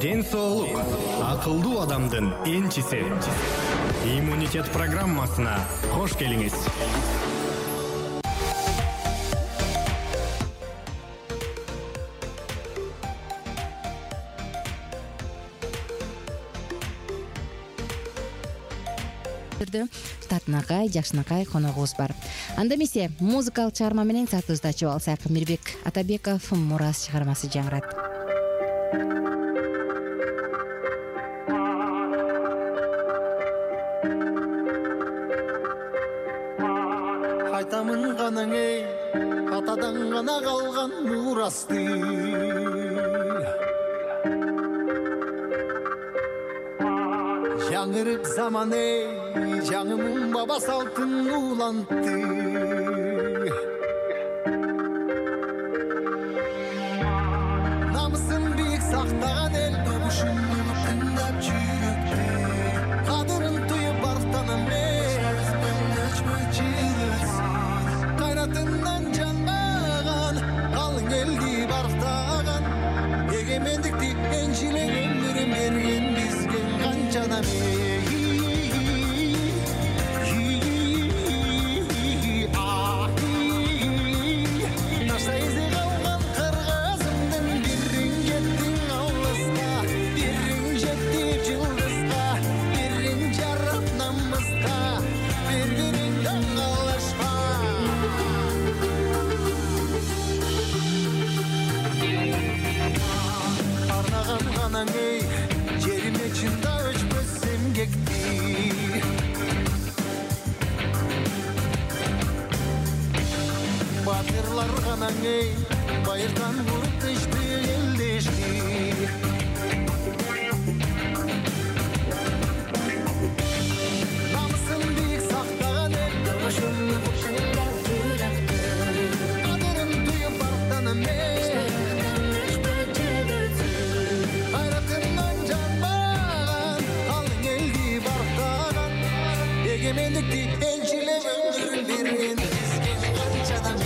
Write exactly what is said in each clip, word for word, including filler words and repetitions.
Ден соолук акылдуу адамдын энчиси. Иммунитет программасына кош келиңиз. Татынакай, Жакшынакай коногубуз бар. Анда эмесе музыкалык чыгарма менен саатыбызды ачып алсак, Мирбек Атабеков Мурас чыгармасы жаңырат. Айтамын гана эй, атадан гана калган мурасты. Жаңырып заман эй, жаңымын баба салтын улантты. Намысын бийик сактаган эл добушун тыңдап жүрөктө. Кадырын туюп барктанам эл, кайратынан жанбаган, калың элди барктаган. Эгемендикти энчилеп өмүрүн берген бизге канчадан жериме чында өчпөс эмгекти. Батырлар гана эй, байырдан куруп тышты элдешти. Намысын бийик сактаган эл добушун тыңдап жүрөктө. Кадырын туюп барктанам эй, эгемендикти энчилеп өмүрүн берген бизге канчадан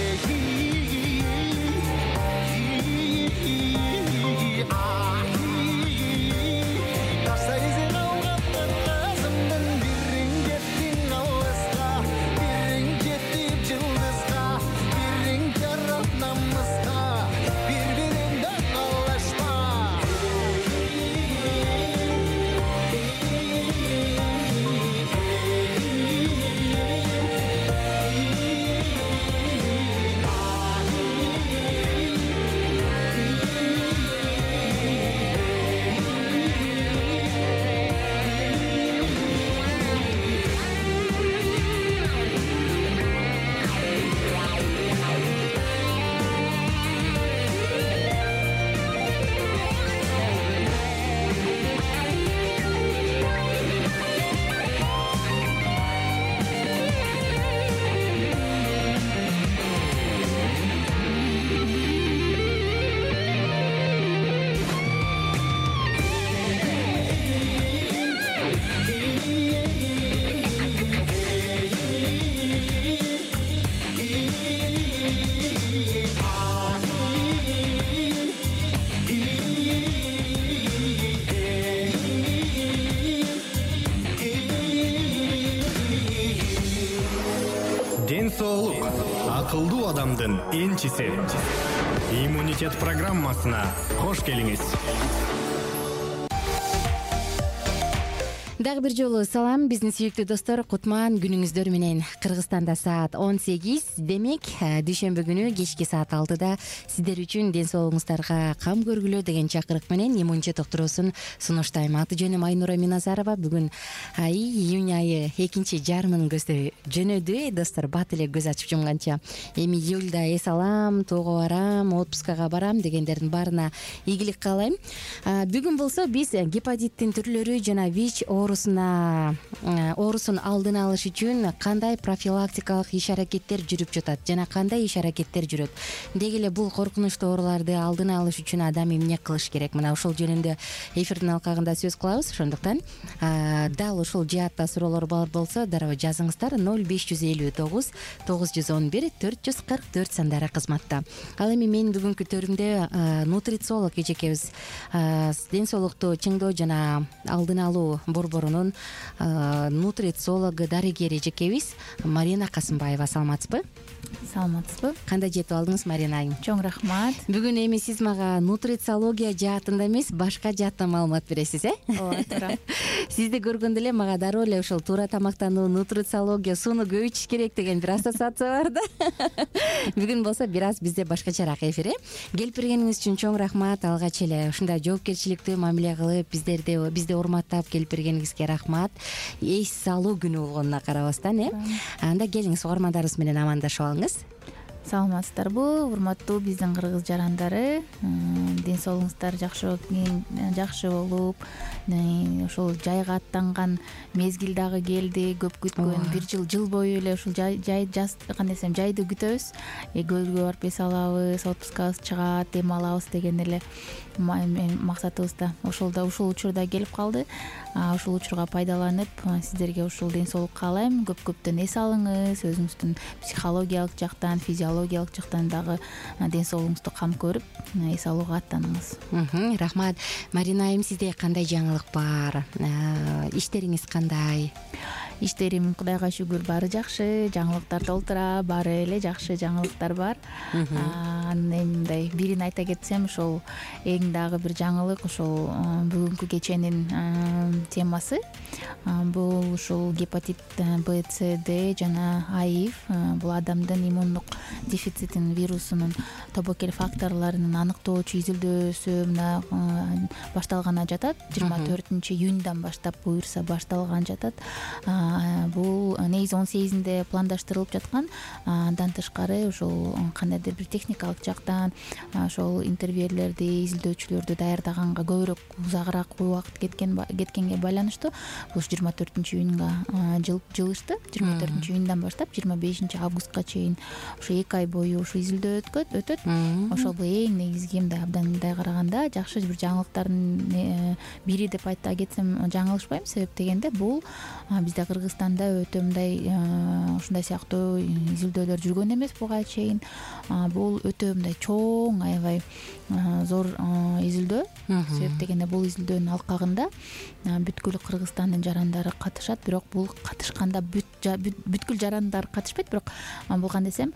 Ден соолук акылдуу адамдын энчиси. Иммунитет программасына кош келиңиз. Дагы бир жолу салам биздин сүйүктүү достор, кутман күнүңүздөр менен. Кыргызстанда саат он сегиз, демек дүйшөмбү күнү кечки саат алтыда сиздер үчүн ден соолугуңуздарга кам көргүлө деген чакырык менен иммунитет доктурусун сунуштайм. Аты жөнүм Айнура Миназарова. Бүгүн ай июнь айы экинчи жарымын көздөй жөнөдү достор. Бат эле көз ачып жумганча. Эми июлда эс алам, тоого барам, отпускага барам дегендердин баарына ийгилик каалайм. Бүгүн болсо биз гепатиттин түрлөрү жана ВИЧ оорусуна оорусун алдын алыш үчүн кандай профилактикалык иш аракеттер жүрүп жатат жана кандай иш аракеттер жүрөт? Деги эле бул коркунучтуу ооруларды алдын алыш үчүн адам эмне кылыш керек? Мына ушул жөнүндө эфирдин алкагында сөз кылабыз. Ошондуктан дал ушул жаатта суроолор бар болсо дароо жазыңыздар. Ноль беш жүз элүү тогуз тогуз жүз он бир төрт жүз кырк төрт сандары кызматта. Ал эми менин бүгүнкү төрүмдө нутрициолог эжекебиз, ден соолукту чыңдоо жана алдын алуу борборунун нутрициологу, дарыгери эжекебиз Марина Касымбаева. Саламатсызбы? Саламатсызбы? Кандай жетип алдыңыз, Марина айым? Чоң рахмат. Бүгүн эми сиз мага нутрициология жаатында эмес, башка жааттан маалымат бересиз, э? Ооба, туура. Сизди көргөндө эле мага дароо эле ушул туура тамактануу, нутрициология, сууну көп ичиш керек деген бир ассоциация бар да. Бүгүн болсо бир аз бизде башкачараак эфир, э? Келип бергениңиз үчүн чоң рахмат. Алгач эле ушундай жоопкерчиликтүү мамиле кылып, биздерди бизди урматтап келип бергениңизге рахмат. Эс салуу күнү болгонуна карабастан, э? Анда келиңиз, угармандарыбыз менен амандашып алыңыз. Саламатсыздарбы, урматтуу биздин кыргыз жарандары? Ден соолугуңуздар жакшы жакшы болуп, ошол жайга аттанган мезгил дагы келди. Көп күткөн бир жыл жыл бою эле ушул жай жаз кандай десем, жайды күтөбүз. Көлгө барып эс алабыз, отпускабыз чыгат, дем алабыз деген эле максатыбыз да ошолда ушул учурда келип калды. Ушул учурга пайдаланып, сиздерге ушул ден соолук каалайм. Көп-көптөн эс алыңыз, өзүңүздүн психологиялык жактан, физиологиялык жактан дагы ден соолугуңузду кам көрүп, эс алууга аттаныңыз. Рахмат. Марина айым, сизде кандай жаңылык бар? Иштериңиз кандай? Иштерим Кудайга шүгүр баары жакшы, жаңылыктар толтура, баары эле жакшы жаңылыктар бар. Анан мындай бирин айта кетсем, ошол эң дагы бир жаңылык ошол бүгүнкү кеченин темасы. Бул ушул гепатит Б, С, Д жана АИВ. Бул адамдын иммундук дефицитин вирусунун тобокел факторлорунун аныктоочу изилдөөсү мына башталганы жатат. жыйырма төртүнчү июньдан баштап буюрса башталган жатат. Бул негизи он сегизинде пландаштырылып жаткан. Андан тышкары ошол кандайдыр бир техникалык жактан ошол интервьюлерди, изилдөөчүлөрдү даярдаганга көбүрөөк узагыраак убакыт кеткен кеткенге байланыштуу бул жыйырма төртүнчү июнга жылышты. жыйырма төртүнчү июньдан баштап жыйырма бешинчи августка чейин ушу эки ай бою ушу изилдөө өтөт. Ошол бул эң негизги мындай абдан мындай караганда жакшы бир жаңылыктардын бири деп айта кетсем жаңылышпайм. Себеп дегенде бул бизде Кыргызстанда өтө мындай ушундай сыяктуу изилдөөлөр жүргөн эмес буга чейин. Бул өтө мындай чоң, аябай зор изилдөө. Себеп дегенде бул изилдөөнүн алкагында бүткүл Кыргызстандын жарандары катышат, бирок бул катышканда бүткүл жарандар катышпайт, бирок бул кандай десем,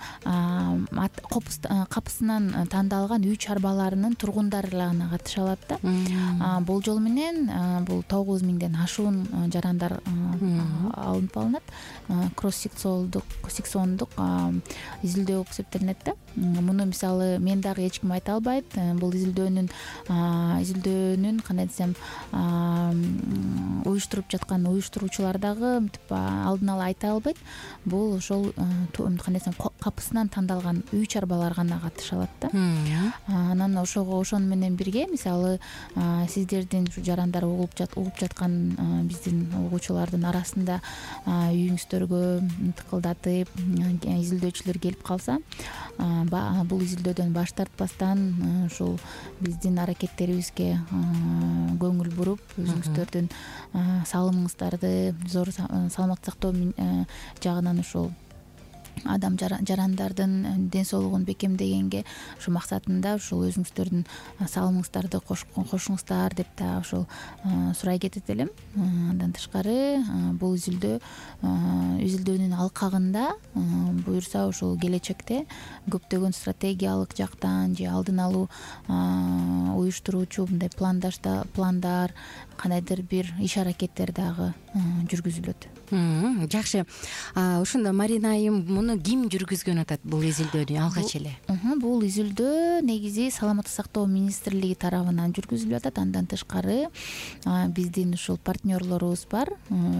капысынан тандалган үй чарбаларынын тургундары гана катыша алат да. Бул жол менен бул тогуз миңден ашуун жарандар алынып алынат. Кросс-секциондук секциондук изилдөө болуп эсептелинет да. Муну мисалы мен дагы эч ким айта албайт. Бул изилдөөнүн изилдөөнүн кандай десем уюштуруп жаткан уюштуруучулар дагы мынтип алдын ала айта албайт. Бул ошол кандай десем капысынан тандалган үй чарбалар гана катыша алат да. Анан ошого ошону менен бирге мисалы сиздердин жарандар угуп жаткан биздин угуучулардын арасында үйүңүздөргө тыкылдатып изилдөөчүлөр келип калса, бул изилдөөдөн баш тартпастан ушул биздин аракеттерибизге көңүл буруп, өзүңүздөрдүн салымыңыздарды зор саламаттык сактоо жагынан ушул адам жарандардын ден соолугун бекемдегенге ушу максатында ушул өзүңүздөрдүн салымыңыздарды кошуңуздар деп да ушул сурай кетет элем. Андан тышкары бул изилдөө изилдөөнүн алкагында буюрса ушул келечекте көптөгөн стратегиялык жактан же алдын алуу уюштуруучу мындай пландашта пландар, кандайдыр бир иш аракеттер дагы жүргүзүлөт. Жакшы. Ошондо Марина айым, муну ким жүргүзгөн атат бул изилдөөнү алгач эле? Бул изилдөө негизи Саламаттык сактоо министрлиги тарабынан жүргүзүлүп атат. Андан тышкары биздин ушул партнерлорубуз бар,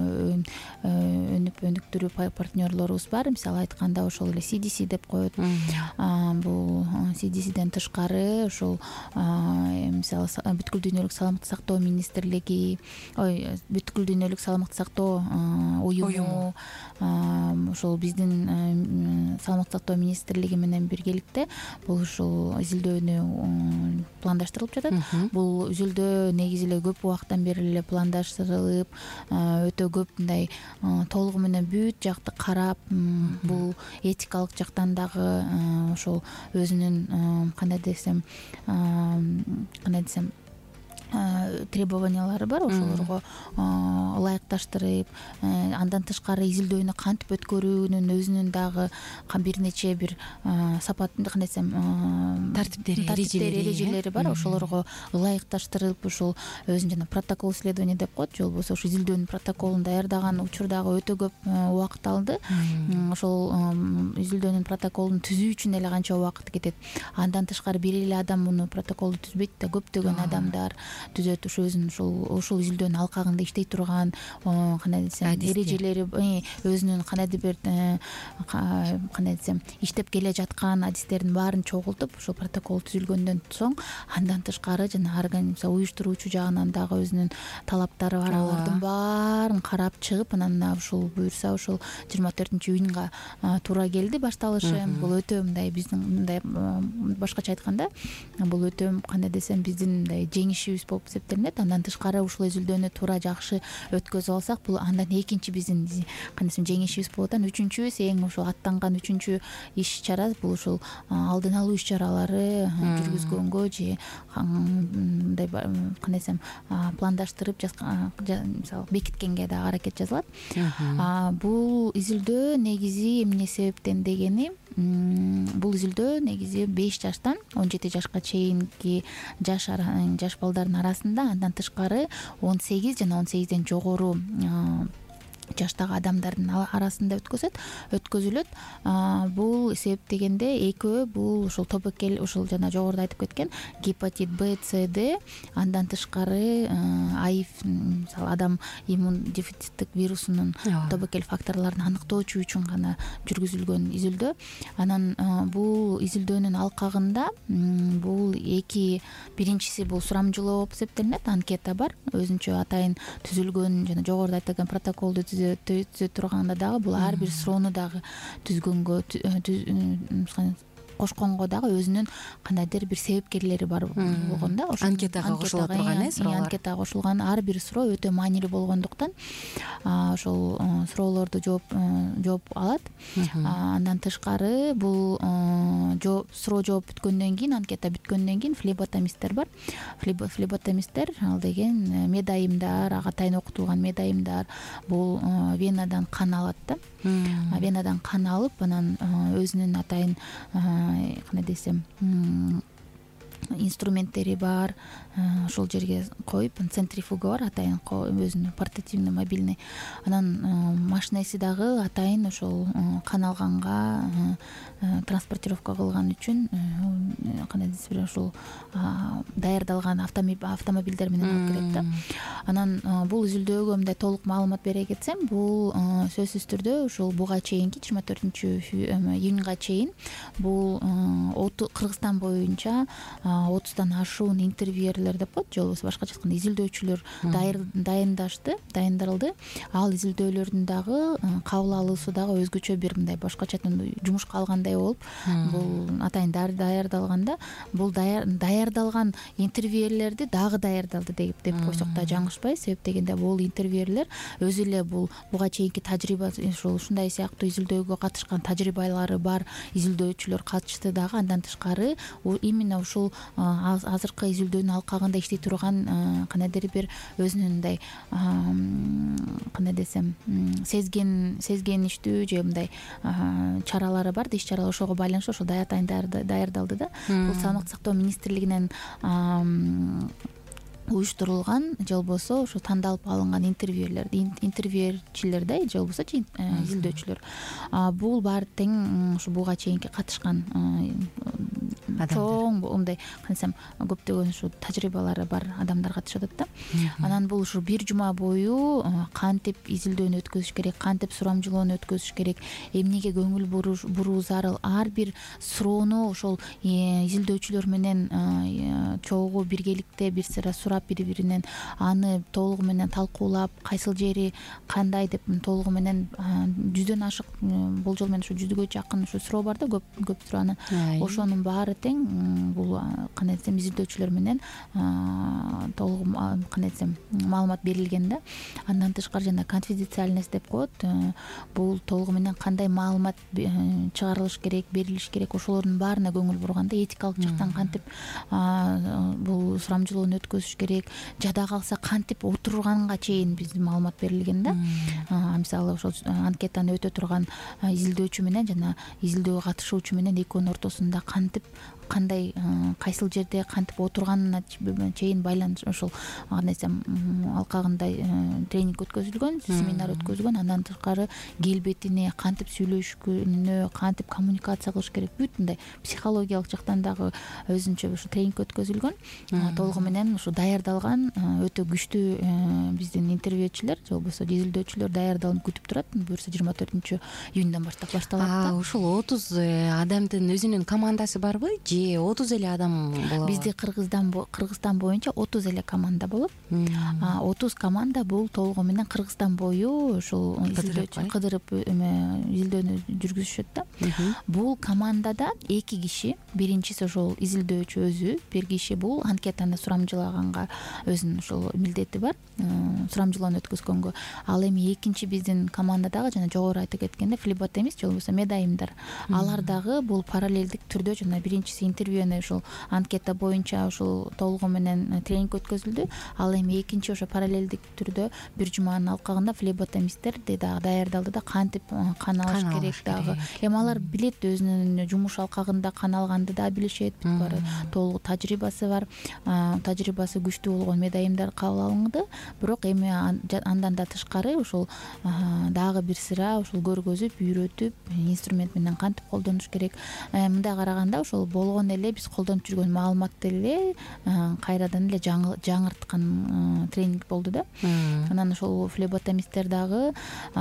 өнүп өнүктүрүү партнерлорубуз бар. Мисалы айтканда ошол эле си ди си деп коет. Бул си ди сиден тышкары ошол мисалы бүткүл дүйнөлүк саламаттык сактоо министрлиги, ой бүткүл дүйнөлүк саламаттык сактоо уюму, ошол биздин саламаттык сактоо министрлиги менен биргеликте бул ушул изилдөөнү пландаштырылып жатат. Бул изилдөө негизи эле көп убакыттан бери эле пландаштырылып, өтө көп мындай толугу менен бүт жакты карап, бул этикалык жактан дагы ошол өзүнүн кандай десем кандай десем требованиялары бар, ошолорго ылайыкташтырып, андан тышкары изилдөөнү кантип өткөрүүнүн өзүнүн дагы бир нече бир сапат кандай десем тартиптери, эрежелери бар. Ошолорго ылайыкташтырып, ушул өзүнүн жана протокол исследования деп коет, же болбосо ушу изилдөөнүн протоколун даярдаган учурдагы өтө көп убакыт алды. Ошол изилдөөнүн протоколун түзүү үчүн эле канча убакыт кетет. Андан тышкары бир эле адам муну протоколду түзбөйт да, көптөгөн адамдар түзөт. Ушу өзүнүн ушул ушул изилдөөнүн алкагында иштей турган кандай десем эрежелери, өзүнүн кандайдыр бир кандай десем иштеп келе жаткан адистердин баарын чогултуп, ошол протокол түзүлгөндөн соң андан тышкары жана организация уюштуруучу жагынан дагы өзүнүн талаптары бар, алардын баарын карап чыгып, анан ушул буюрса ушул жыйырма төртүнчү июнга туура келди башталышы. Бул өтө мындай биздин мындай башкача айтканда бул өтө кандай десем биздин мындай жеңишибиз болуп эсептелинет. Андан тышкары ушул изилдөөнү туура жакшы өткөзүп алсак, бул андан экинчи биздин кандай десем жеңишибиз болот. Анан үчүнчүбүз эң ошол аттанган үчүнчү иш чара бул ушул алдын алуу иш чаралары жүргүзгөнгө же мындай кандай десем пландаштырып мисалы бекиткенге дагы аракет жасалат. Бул изилдөө негизи эмне себептен дегени, бул изилдөө негизи беш жаштан он жети жашка чейинки жаш жаш балдардын арасында, андан тышкары он сегиз жана он сегизден жогору жаштагы адамдардын арасында өткөзөт өткөзүлөт. Бул себеп дегенде экөө бул ушул тобокел, ушул жана жогоруда айтып кеткен гепатит Б, С, Д, андан тышкары аив, мисалы адам иммун дефициттик вирусунун тобокел факторлорун аныктоочу үчүн гана жүргүзүлгөн изилдөө. Анан бул изилдөөнүн алкагында бул эки биринчиси бул сурамжылоо болуп эсептелинет, анкета бар, өзүнчө атайын түзүлгөн жана жогоруда айтылган протоколду түзө турганда дагы бул ар бир суроону дагы түзгөнгө кошконго дагы өзүнүн кандайдыр бир себепкерлери бар болгон да. Ошо анкетага кошула турган э суроолор. Анкетага кошулган ар бир суроо өтө маанилүү болгондуктан ошол суроолорду жооп жооп алат. Андан тышкары бул суроо жооп бүткөндөн кийин, анкета бүткөндөн кийин флеботомисттер бар. Флеботомисттер ал деген медайымдар, ага атайын окутулган медайымдар, бул венадан кан алат да. Венадан кан алып, анан өзүнүн атайын кандай десем инструменттери бар, ошол жерге коюп, центрифуга бар атайын, өзүнүн портативный мобильный, анан машинеси дагы атайын ошол кан алганга транспортировка кылган үчүн кандай десем ошол даярдалган автомобилдер менен алып келет да. Анан бул изилдөөгө мындай толук маалымат бере кетсем, бул сөзсүз түрдө ушул буга чейинки жыйырма төртүнчү июнга чейин бул Кыргызстан боюнча отуздан ашуун интервьюерлер деп коет, же болбосо башкача айтканда изилдөөчүлөр дайындашты, дайындырылды. Ал изилдөөлөрдүн дагы кабыл алуусу дагы өзгөчө бир мындай башкача жумушка алгандай болуп, бул атайын даярдалганда, бул даярдалган интервьюерлерди дагы даярдалды деп деп койсок да жаңылышпайбыз. Себеп дегенде бул интервьюерлер өзү эле бул буга чейинки тажрыйба, ушул ушундай сыяктуу изилдөөгө катышкан тажрыйбалары бар изилдөөчүлөр катышты дагы. Андан тышкары именно ушул азыркы изилдөөнүн алкагында иштей турган кандайдыр бир өзүнүн мындай кандай десем сезген сезгеничтүү же мындай чаралары бар, иш чаралар, ошого байланыштуу ошол атайын даярдалды да. Бул саламаттык сактоо министрлигинен уюштурулган, же болбосо ошо тандалып алынган интервьюерлер, интервьючилер да, же болбосо изилдөөчүлөр. Бул баары тең ушу буга чейинки катышкан чоң мындай кантсам көптөгөн ушу тажрыйбалары бар адамдар катышып атат да. Анан бул ушу бир жума бою кантип изилдөөнү өткөзүш керек, кантип сурамжылоону өткөзүш керек, эмнеге көңүл буруу зарыл, ар бир суроону ошол изилдөөчүлөр менен чогуу биргеликте бир сыйра сурап, бири биринен аны толугу менен талкуулап, кайсыл жери кандай деп толугу менен жүздөн ашык болжол менен ушу жүзгө жакын ушу суроо бар да, көп көп суроо. Анан ошонун баары тең бул кандай десем изилдөөчүлөр менен толугу кандай десем маалымат берилген да. Андан тышкары жана конфиденциальность деп коет, бул толугу менен кандай маалымат чыгарылыш керек, берилиш керек, ошолордун баарына көңүл бурганда, этикалык жактан кантип бул сурамжылоону өткөзүш керек, жада калса кантип отурганга чейин бизге маалымат берилген да. Мисалы ошол анкетаны өтө турган изилдөөчү менен жана изилдөөгө катышуучу менен экөөнүн ортосунда кантип кандай кайсыл жерде кантип отурганына чейин байланыш, ошол кандай десем алкагындай тренинг өткөзүлгөн, семинар өткөзүлгөн. Андан тышкары келбетине, кантип сүйлөшкөнүнө, кантип коммуникация кылыш керек, бүт мындай психологиялык жактан дагы өзүнчө ушу тренинг өткөзүлгөн. Толугу менен ушу даярдалган өтө күчтүү биздин интервьючүлөр же болбосо изилдөөчүлөр даярдалып күтүп турат. Буюрса жыйырма төртүнчү июндан баштап башталат да. Ушул отуз адамдын өзүнүн командасы барбы же отуз эле адам болобу? Бизде Кыргыздан Кыргызстан боюнча отуз эле команда болот. отуз команда бул толугу менен Кыргызстан бою ушул изилдөөчү кыдырып изилдөөнү жүргүзүшөт да. Бул командада эки киши, биринчиси ошол изилдөөчү өзү, бир киши бул анкетаны сурамжылаганга өзүнүн ушул милдети бар, сурамжылоону өткөзгөнгө. Ал эми экинчи биздин командадагы жана жогору айтып кеткенде флеботемист же болбосо медайымдар, алар дагы бул параллелдик түрдө жана биринчиси интервьюну ушул анкета боюнча ушул толугу менен тренинг өткөзүлдү. Ал эми экинчи ошо параллелдик түрдө бир жуманын алкагында флеботемисттер дагы даярдалды да, кантип кан алыш керек дагы. Эми алар билет, өзүнүн жумуш алкагында кан алганды да билишет, бүт баары толугу тажрыйбасы бар, тажрыйбасы күчтүү болгон медайымдар кабыл алынды. Бирок эми андан да тышкары ушул дагы бир сыра ушул көргөзүп, үйрөтүп, инструмент менен кантип колдонуш керек. Мындай караганда ошол болгон эле биз колдонуп жүргөн маалыматты эле кайрадан эле жаңырткан тренинг болду да. Анан ошол флеботемисттер дагы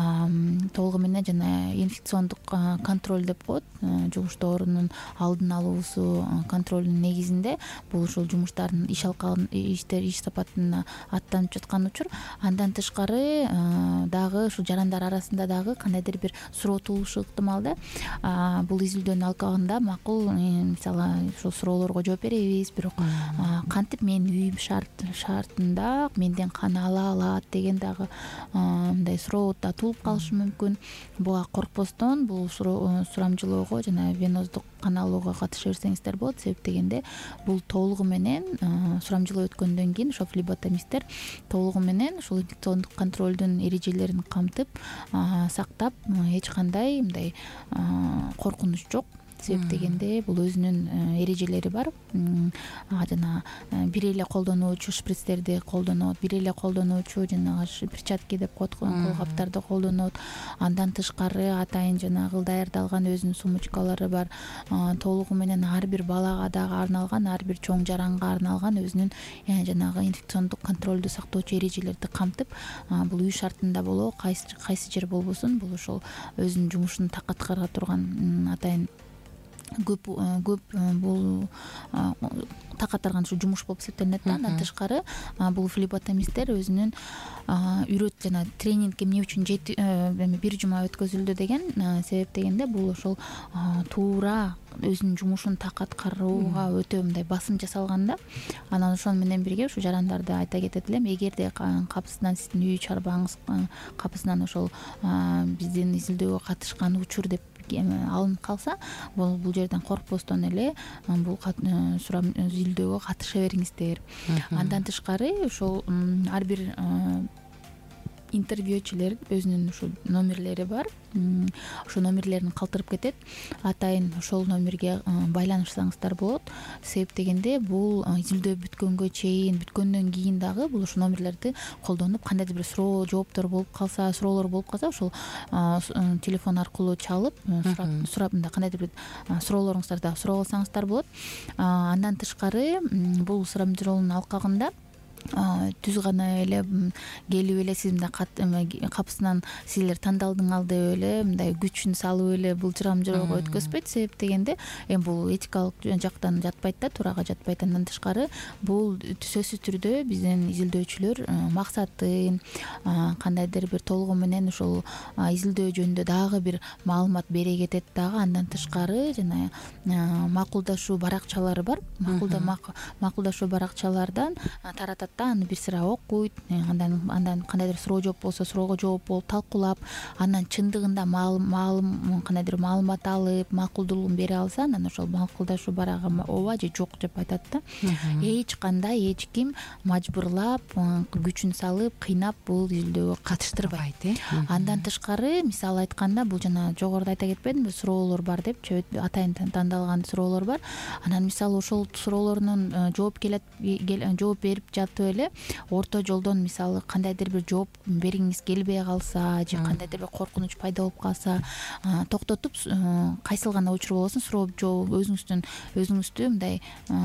толугу менен жана инфекциондук контроль деп коет, жугуштоорунун алдын алуусу контролдун негизинде бул ушул жумуштардын иш алкагын иштер иш сапатына аттанып жаткан учур. Андан тышкары дагы ушул жарандар арасында дагы кандайдыр бир суроо туулушу ыктымал да. Бул изилдөөнүн алкагында макул мисалы ушул суроолорго жооп беребиз, бирок кантип менин үйүм шартында менден кан ала алат деген дагы мындай суроо да туулуп калышы мүмкүн. Буга коркпостон бул сурамжылоого жана веноздук кан алууга катыша берсеңиздер болот. Себеп дегенде бул толугу менен сурамжылоо өткөндөн кийин ошол флеботемисттер толугу менен ушул инфекциондук контролдун эрежелерин камтып сактап, эч кандай мындай коркунуч жок. Себеп дегенде бул өзүнүн эрежелери бар. Жана бир эле колдонуучу шприцтерди колдонот, бир эле колдонуучу жанагы перчатки деп коет, колгаптарды колдонот. Андан тышкары атайын жанагы даярдалган өзүнүн сумочкалары бар. Толугу менен ар бир балага дагы арналган, ар бир чоң жаранга арналган өзүнүн жанагы инфекциондук контролду сактоочу эрежелерди камтып, бул үй шартында болобу, кайсы жер болбосун, бул ошол өзүнүн жумушун так аткара турган атайын көп көп бул так атарган ушу жумуш болуп эсептелинет да. Андан тышкары бул флеботемисттер өзүнүн үйрөт жана тренинг эмне үчүн бир жума өткөзүлдү деген себеп дегенде бул ошол туура өзүнүн жумушун так аткарууга өтө мындай басым жасалган да. Анан ошол менен бирге ушу жарандарды айта кетет элем, эгерде капысынан сиздин үй чарбаңыз капысынан ошол биздин изилдөөгө катышкан учур деп алынып калса, бул бул жерден коркпостон эле бул изилдөөгө катыша бериңиздер. Андан тышкары ошол ар бир интервьючүлөр өзүнүн ушу номерлери бар. Ошо номерлерин калтырып кетет. Атайын ошол номерге байланышсаңыздар болот. Себеп дегенде бул изилдөө бүткөнгө чейин, бүткөндөн кийин дагы бул ушул номерлерди колдонуп кандайдыр бир суроо жооптор болуп калса, суроолор болуп калса, ошол телефон аркылуу чалып сурап, сурап мындай кандайдыр бир суроолоруңузду дагы сурап алсаңыздар болот. Андан тышкары бул сурамжылоонун алкагында түз гана эле келип эле сиз мындай капысынан силер тандалдыңар деп эле мындай күчүн салып эле бул сурамжылоого өткөзбөйт. Себеп дегенде эми бул этикалык жактан жатпайт да, туурага жатпайт. Андан тышкары бул сөзсүз түрдө биздин изилдөөчүлөр максатын кандайдыр бир толугу менен ушул изилдөө жөнүндө дагы бир маалымат бере кетет дагы. Андан тышкары жана макулдашуу баракчалары бар. Макулдашуу баракчалардан таратат, аны бир сыра окуйт, андан андан кандайдыр суроо жооп болсо суроого жооп болуп талкуулап, андан чындыгында маалым кандайдыр маалымат алып, макулдуулугун бере алса, анан ошол макулдашуу барагы ооба же жок деп айтат да. Эч кандай эч ким мажбурлап, күчүн салып, кыйнап бул изилдөөгө катыштырбайт. Андан тышкары, мисалы айтканда, бул жана жогоруда айта кетпедимби, суроолор бар депчи, атайын тандалган суроолор бар. Анан мисалы ошол суроолорунун жооп келет, жооп берип жатып эле орто жолдон мисалы кандайдыр бир жооп бергиңиз келбей калса же кандайдыр бир коркунуч пайда болуп калса, токтотуп кайсыл гана учур болбосун суроо жооп өзүңүздүн өзүңүздү мындай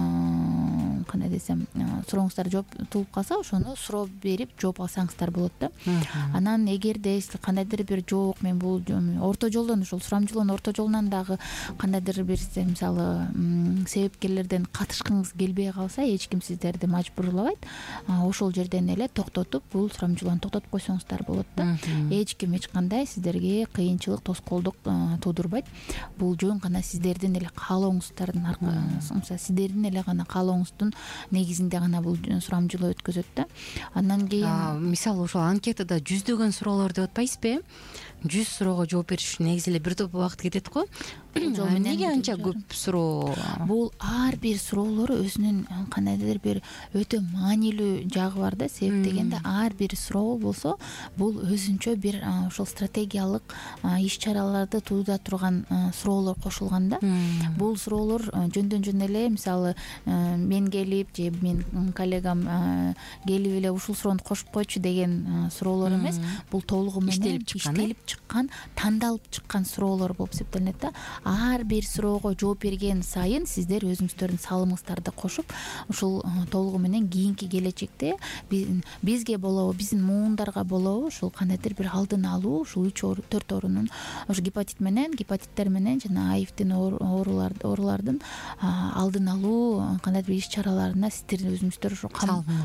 кандай десем сурооңуздар жооп туулуп калса, ошону суроо берип жооп алсаңыздар болот да. Анан эгерде кандайдыр бир жок, мен бул орто жолдон ушул сурамжылоонун орто жолунан дагы кандайдыр бир мисалы себепкерлерден катышкыңыз келбей калса, эч ким сиздерди мажбурлабайт. Ошол жерден эле токтотуп бул сурамжылоону токтотуп койсоңуздар болот да. Эч ким эч кандай сиздерге кыйынчылык, тоскоолдук туудурбайт. Бул жөн гана сиздердин эле каалооңуздардын аркасында, сиздердин эле гана каалооңуздун негизинде гана бул сурамжылоо өткөзөт да. Андан кийин мисалы ошол анкетада жүздөгөн суроолор деп атпайсызбы? жүз суроого жооп бериш негизи эле бир топ убакыт кетет го. Эмнеге анча көп суроо? Бул ар бир суроолор өзүнүн кандайдыр бир өтө маанилүү жагы бар да. Себеп дегенде ар бир суроо болсо, бул өзүнчө бир ошол стратегиялык иш-чараларды туудата турган суроолор кошулган да. Бул суроолор жөндөн жөн эле мисалы мен келип же мен коллегам келип эле ушул суроону кошуп койчу деген суроолор эмес. Бул толугу менен иштелип чыккан, тандалып чыккан суроолор болуп эсептелинет да. Ар бир суроого жооп берген сайын сиздер өзүңүздөрдүн салымыңыздарды кошуп, ушул толугу менен кийинки келечекте бизге болобу, биздин муундарга болобу ушул кандайдыр бир алдын алуу, ушул үч төрт оорунун, ошо гепатит менен, гепатиттер менен жана аивдин оорулардын алдын алуу кандайдыр бир иш-чараларына сиздер өзүңүздөр ошо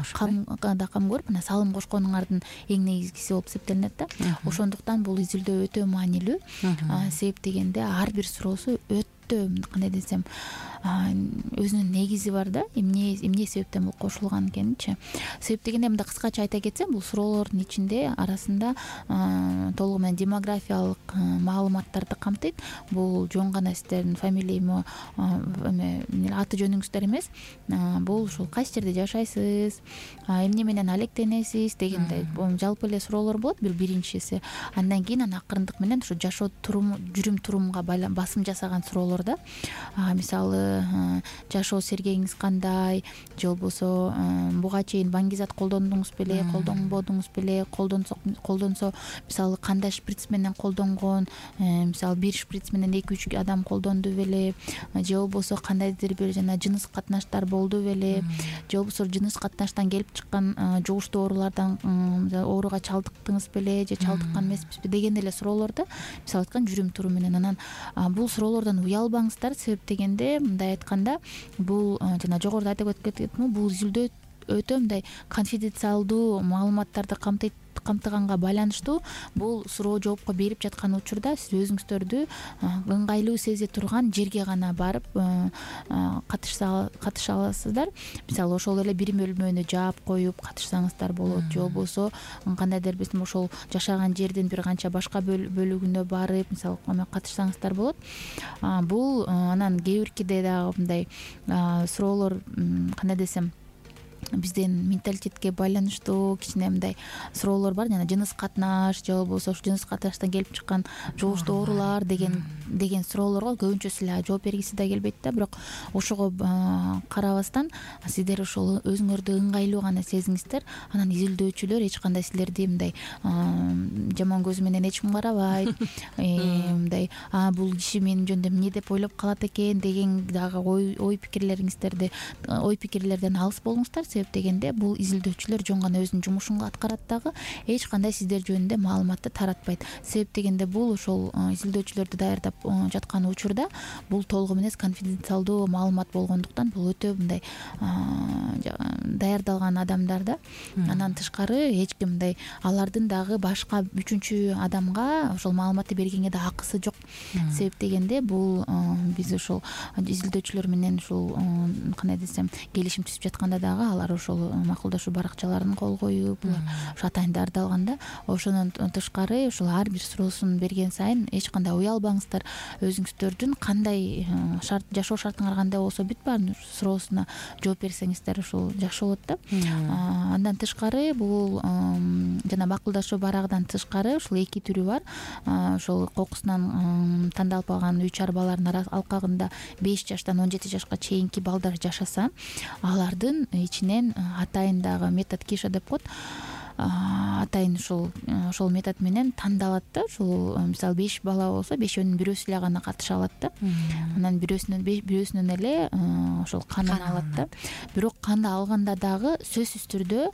камда кам көрүп, мына салым кошконуңардын эң негизгиси болуп эсептелинет да. Ошондуктан бул изилдөө өтө маанилүү. Себеп дегенде ар бир суроосу өтө кандай десем өзүнүн негизи бар да. Эмне эмне себептен бул кошулган экенинчи. Себеп дегенде мындай кыскача айта кетсем, бул суроолордун ичинде арасында толугу менен демографиялык маалыматтарды камтыйт. Бул жөн гана сиздердин фамилия, аты жөнүңүздөр эмес. Бул ушул кайсы жерде жашайсыз, эмне менен алектенесиз дегендей жалпы эле суроолор болот. Бир биринчиси. Андан кийин аны акырындык менен ушу жашоо турум, жүрүм турумга басым жасаган суроолор да. Мисалы жашоо сергегиңиз кандай, же болбосо буга чейин баңгизат колдондуңуз беле, колдонбодуңуз беле, колдонсо колдонсо мисалы кандай шприц менен колдонгон, мисалы бир шприц менен эки үч адам колдонду беле, же болбосо кандайдыр бир жана жыныс катнаштар болду беле, же болбосо жыныс катнаштан келип чыккан жугуштуу оорулардан ооруга чалдыктыңыз беле же чалдыккан эмеспизби деген эле суроолорду мисалы айткан жүрүм турум менен. Анан бул суроолордон уялбаңыздар. Себеп дегенде мындай айтканда, бул жана жогоруда айтып кеткенмин, бул изилдөө өтө мындай конфиденциалдуу маалыматтарды камтыйт камтыганга байланыштуу. Бул суроо жоопко берип жаткан учурда сиз өзүңүздөрдү ыңгайлуу сезе турган жерге гана барып катышса катыша аласыздар. Мисалы ошол эле бир бөлмөнү жаап коюп катышсаңыздар болот, же болбосо кандайдыр бир ошол жашаган жердин бир канча башка бөлүгүнө барып мисалы катышсаңыздар болот. Бул анан кээ биркиде дагы мындай суроолор кандай десем биздин менталитетке байланыштуу кичине мындай суроолор бар, жана жыныс катнаш же болбосо ушу жыныс катнаштан келип чыккан жугуштуу оорулар деген деген суроолорго көбүнчөсү эле жооп бергиси да келбейт да. Бирок ошого карабастан сиздер ошол өзүңөрдү ыңгайлуу гана сезиңиздер, анан изилдөөчүлөр эч кандай силерди мындай жаман көзү менен эч ким карабайт, мындай а бул киши менин жөнүндө эмне деп ойлоп калат экен деген дагы ой ой пикирлериңиздерди ой пикирлерден алыс болуңуздар. Себеп дегенде бул изилдөөчүлөр жөн гана өзүнүн жумушун аткарат дагы эч кандай сиздер жөнүндө маалыматты таратпайт. Себеп дегенде бул ошол изилдөөчүлөрдү даярдап жаткан учурда бул толугу менен конфиденциалдуу маалымат болгондуктан бул өтө мындай даярдалган адамдар да. Андан тышкары эч ким мындай алардын дагы башка үчүнчү адамга ошол маалыматты бергенге да акысы жок. Себеп дегенде бул биз ошол изилдөөчүлөр менен ушул кандай десем келишим түзүп жатканда дагы алар ошол макулдашуу баракчаларын кол коюп, ошо атайын даярдалганда, ошонун тышкары ошол ар бир суроосун берген сайын эч кандай уялбаңыздар. Өзүңүздөрдүн кандай шарт жашоо шартыңар кандай болсо бүт баарын суроосуна жооп берсеңиздер ошол жакшы болот да. Андан тышкары бул жана макулдашуу барагынан тышкары ушул эки түрү бар. Ошол кокусунан тандалып алган үч арбалардын алкагында беш жаштан он жети жашка чейинки балдар жашаса, алардын ичинен атайын дагы метод киша деп коет. Атайын ушул ошол метод менен тандалат да. Ушул мисалы беш бала болсо бешөөнүн бирөөсү эле гана катыша алат да. Анан бирөөсүнөн бирөөсүнөн эле ошол канын алат да. Бирок канды алганда дагы сөзсүз түрдө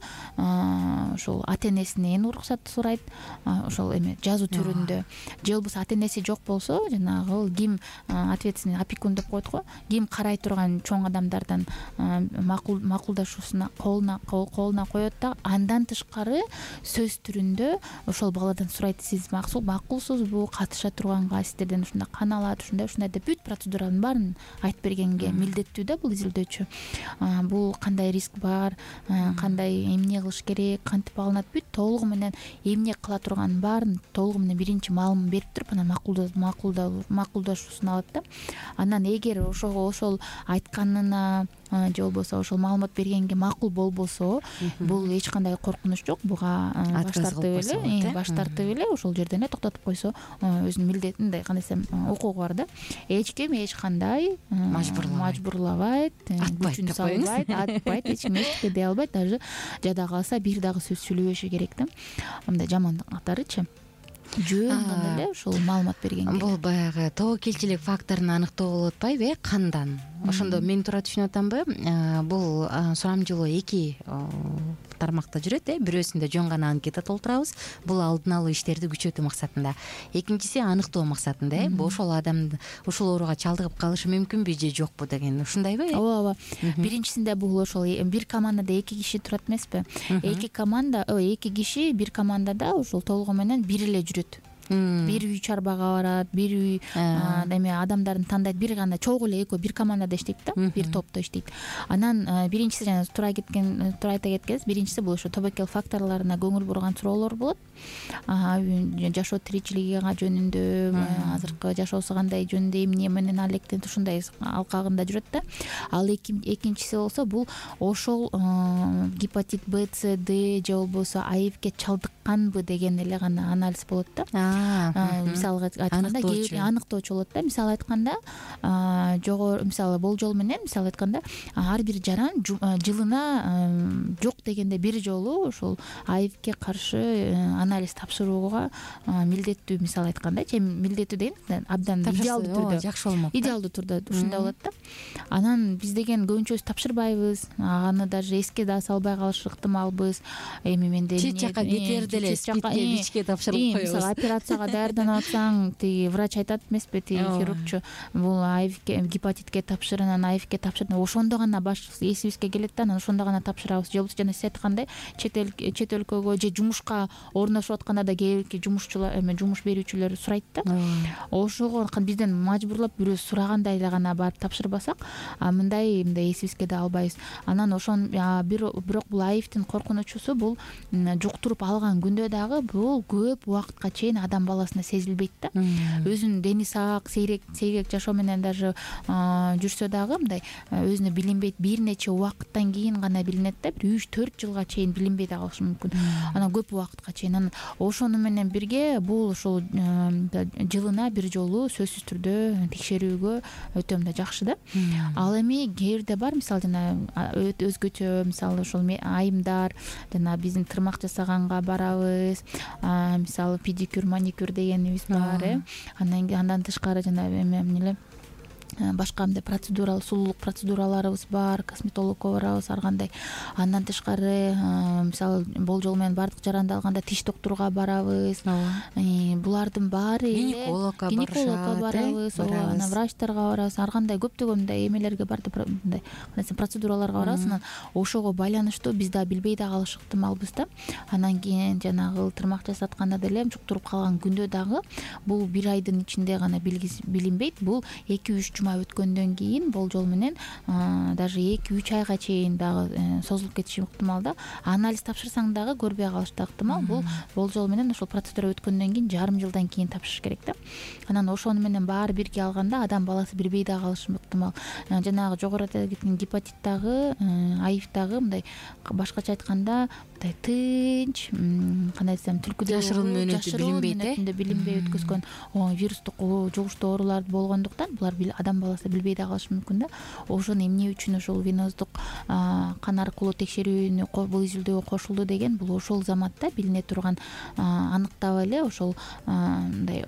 ошол ата энесинен уруксат сурайт, ошол эме жазуу түрүндө. Же болбосо ата энеси жок болсо, жанагы ким ответственный опекун деп коет го, ким карай турган чоң адамдардан макул макулдашуусуна колуна колуна коет да. Андан тышкары сөз түрүндө ошол баладан сурайт: сиз макулсузбу, катыша турганга, сиздерден ушундай кан алат, ушундай ушундай деп бүт процедуранын баарын айтып бергенге милдеттүү да бул изилдөөчү. Бул кандай риск бар, кандай эмне кылыш керек, кантип алынат, бүт толугу менен эмне кыла турганын баарын толугу менен биринчи маалымат берип туруп, анан макулдашуусун алат да. Анан эгер ошого ошол айтканына же болбосо ошол маалымат бергенге макул болбосо, бул эч кандай коркунуч жок. Буга баш тартып эле, баш тартып эле ошол жерден эле токтотуп койсо, өзүнүн милдетин, мындай кандай десем, укугу бар да. Эч ким эч кандай мажбурлабайт, күчүн салбайт, атпайт, эч ким эчтеке дей албайт. Даже жада калса бир дагы сөз сүйлөбөшү керек да. Мындай жаман катарычы жөн гана эле ушул маалымат бергенге. Бул баягы тобокелчилик факторун аныктоо болуп атпайбы, э, кандан. Ошондо мен туура түшүнүп атамбы? Бул сурамжылоо эки тармакта жүрөт, э. Бирөөсүндө жөн гана анкета толтурабыз. Бул алдын алуу иштерди күчөтүү максатында. Экинчиси аныктоо максатында, э. Бул ошол адам ушул ооруга чалдыгып калышы мүмкүнбү же жокпу деген, ушундайбы? Ооба, ооба. Биринчисинде бул ошол бир командада эки киши турат эмеспи? Эки команда, эки киши бир командада ошол толугу менен бир эле жүрөт. Бир үй чарбага барат, бир үй эме адамдарын тандайт, бир гана чогуу эле экөө бир командада иштейт да, бир топто иштейт. Анан биринчиси жана туура кеткен, туура айта кеткенсиз, биринчиси бул ошо тобокел факторлоруна көңүл бурган суроолор болот. Жашоо тиричилиги жөнүндө, азыркы жашоосу кандай жөнүндө, эмне менен алектенет, ушундай алкагында жүрөт да. Ал экинчиси болсо бул ошол гепатит Б, С, Д же болбосо АИВге чалдыкканбы деген эле гана анализ болот да. Мисалга айтканда аныктоочу болот да. Мисалы айтканда жогору, мисалы болжол менен, мисалы айтканда ар бир жаран жылына жок дегенде бир жолу ошол АИВге каршы анализ тапшырууга милдеттүү. Мисалы айтканда, же милдеттүү деген абдан идеалдуу түрдө, жакшы болмок, идеалдуу түрдө ушундай болот да. Анан биз деген көбүнчөбүз тапшырбайбыз, аны даже эске да салбай калышы ыктымалбыз. Эми менде чет жака кетерде эле спитке бичке тапшырып коебуз. Операцияга даярданып атсаң, тиги врач айтат эмеспи, тиги хирургчу, бул АИВге, гепатитке тапшыр, анан АИВге тапшыр. Ошондо гана баш эсибизге келет да, анан ошондо гана тапшырабыз. Же болбосо жана сиз айткандай, чет эл чет өлкөгө же жумушка орношуп атканда да кээ жумушчулар, эме жумуш берүүчүлөр сурайт да. Ошого бизден мажбурлап бирөө сурагандай эле гана барып тапшырбасак, мындай мындай эсибизге да албайбыз. Анан ошон бирок бул АИВдин коркунучусу бул жуктуруп алган күндө дагы бул көп убакытка чейин адам баласына сезилбейт да. Өзүнүн дени сак, сейрек сейрек жашоо менен даже жүрсө дагы мындай өзүнө билинбейт, бир нече убакыттан кийин гана билинет да, бир үч төрт жылга чейин билинбей да калышы мүмкүн. Анан көп убакытка чейин. Анан ошону менен бирге бул ошол жылына бир жолу сөзсүз түрдө текшерүүгө өтө мындай жакшы да. Ал эми кээде бар, мисалы жана өзгөчө, мисалы ошол айымдар жана биздин тырмак жасаганга барабыз, мисалы педикюр, маникюр дегенибиз бар, э. Андан тышкары жана эме эле башка мындай процедура, сулуулук процедураларыбыз бар, косметологко барабыз ар кандай. Андан тышкары мисалы болжол менен бардык жаранды алганда тиш доктурга барабыз. Булардын баары гинекологко барабыз, анан врачтарга барабыз, ар кандай көптөгөн мындай эмелерге барды, мындай процедураларга барабыз. Анан ошого байланыштуу биз да билбей да калыш ыктымалбыз да. Анан кийин жанагы тырмак жасатканда деле чуктуруп калган күндө дагы бул бир айдын ичинде гана билинбейт. Бул эки үч өткөндөн кийин болжол менен даже эки үч айга чейин дагы созулуп кетиши ыктымал да. Анализ тапшырсаң дагы көрбөй калыш да ыктымал. Бул болжол менен ошол процедура өткөндөн кийин жарым жылдан кийин тапшырыш керек да. Анан ошону менен баары бирге алганда адам баласы билбей да калышы ыктымал. Жанагы жогоруда кеткен гепатит дагы, аив дагы мындай башкача айтканда мындай тынч, кандай десем, түлкүдө жашыруун менен билинбей өткөзгөн вирустук жугуштуу оорулар болгондуктан булар адам баласы билбей да калышы мүмкүн да. Ошону эмне үчүн ошол веноздук кан аркылуу текшерүүнү бул изилдөөгө кошулду деген, бул ошол заматта билине турган, аныктап эле ошол мындай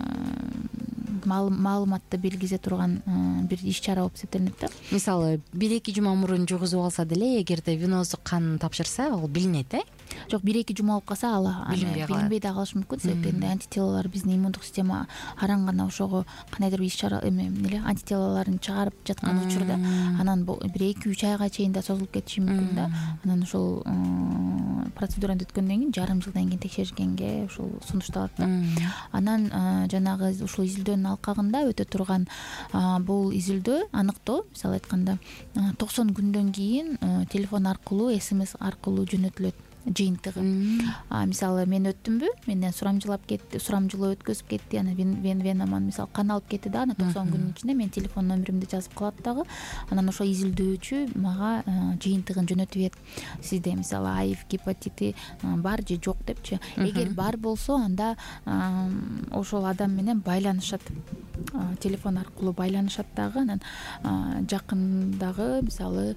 маалыматты белгизе турган бир иш чара болуп эсептелинет да. Мисалы бир эки жума мурун жугузуп алса деле, эгерде веноздук кан тапшырса, ал билинет, э? Жок, бир эки жума болуп калса ал билинбей да калышы мүмкүн. Себеби антителалар биздин иммундук система аран гана ошого кандайдыр иш чара эме эле антителаларын чыгарып жаткан учурда анан бир эки үч айга чейин да созулуп кетиши мүмкүн да. Анан ошол процедураны өткөндөн кийин жарым жылдан кийин текшергенге ошол сунушталат да. Анан жанагы ушул изилдөөнүн алкагында өтө турган бул изилдөө, аныктоо, мисалы айтканда токсон күндөн кийин телефон аркылуу, смс аркылуу жөнөтүлөт жыйынтыгы. Мисалы мен өттүмбү, менден сурамжылап кетти, сурамжылоо өткөзүп кетти, анан венаман мисалы кан алып кетти да, анан токсон күнүн ичинде мен телефон номеримди жазып калат дагы. Анан ошо изилдөөчү мага жыйынтыгын жөнөтүп берет. Сизде мисалы аив, гепатити бар же жок депчи. Эгер бар болсо, анда ошол адам менен байланышат. Телефон аркылуу байланышат дагы. Анан жакындагы мисалы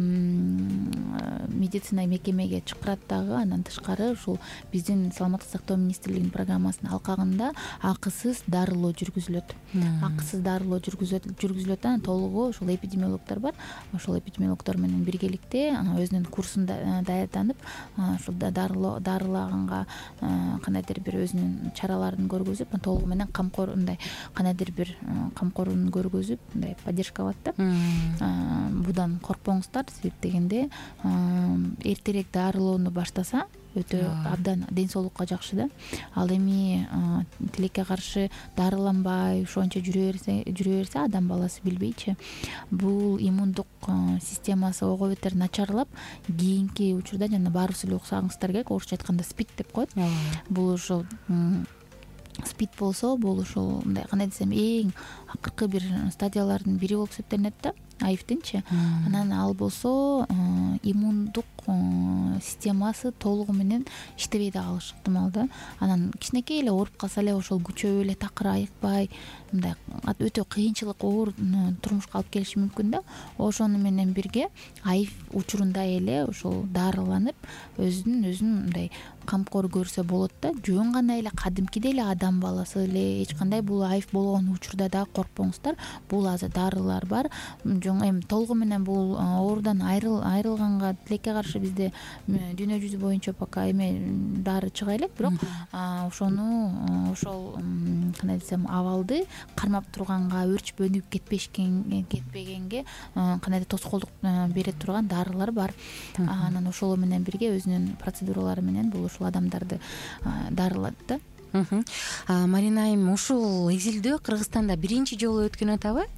медицина мекемеге чакырат дагы. Андан тышкары ушул биздин саламаттык сактоо министрлигинин программасынын алкагында акысыз дарылоо жүргүзүлөт. Акысыз дарылоо жүргүзүлөт. Анан толугу ошол эпидемиологдор бар. Ошол эпидемиологдор менен биргеликте өзүнүн курсун даярданып, ошол дарылоо дарылаганга кандайдыр бир өзүнүн чараларын көргөзүп, толугу менен камкор мындай кандайдыр бир камкорун көргөзүп, мындай поддержка кылат да. Будан коркпоңуздар, себеп дегенде эртерээк дарылоону баштаса өтө абдан ден соолукка жакшы да. Ал эми тилекке каршы дарыланбай ошончо жүрө берсе, жүрө берсе адам баласы билбейчи, бул иммундук системасы ого бетер начарлап, кийинки учурда жана баарыбыз эле уксагыңыздар керек, орусча айтканда спид деп коет. Бул ошол спид болсо, бул ошол мындай кандай десем, эң акыркы бир стадиялардын бири болуп эсептелинет да, айфтинчи. Анан ал болсо иммундук системасы толугу менен иштебей да калышы ыктымал да. Анан кичинекей эле ооруп калса эле ошол күчөп эле такыр айыкпай, мындай өтө кыйынчылык, оор турмушка алып келиши мүмкүн да. Ошону менен бирге айф учурунда эле ошол дарыланып, өзүн өзүн мындай камкор көрсө болот да. Жөн гана эле кадимкидей эле адам баласы эле эч кандай бул айф болгон учурда да коркпоңуздар. Бул азыр дарылар бар. Жөн эми толугу менен бул оорудан айрылганга тилекке каршы бизде дүйнө жүзү боюнча пока эме дары чыга элек, бирок ошону ошол кандай десем абалды кармап турганга, өрчпөнүп кетпешкен кетпегенге кандайдыр тоскоолдук бере турган дарылар бар. Анан ошол менен бирге өзүнүн процедуралары менен бул ушул адамдарды дарылат да. Марина айым, ушул изилдөө Кыргызстанда биринчи жолу өткөн атабы? Ооба.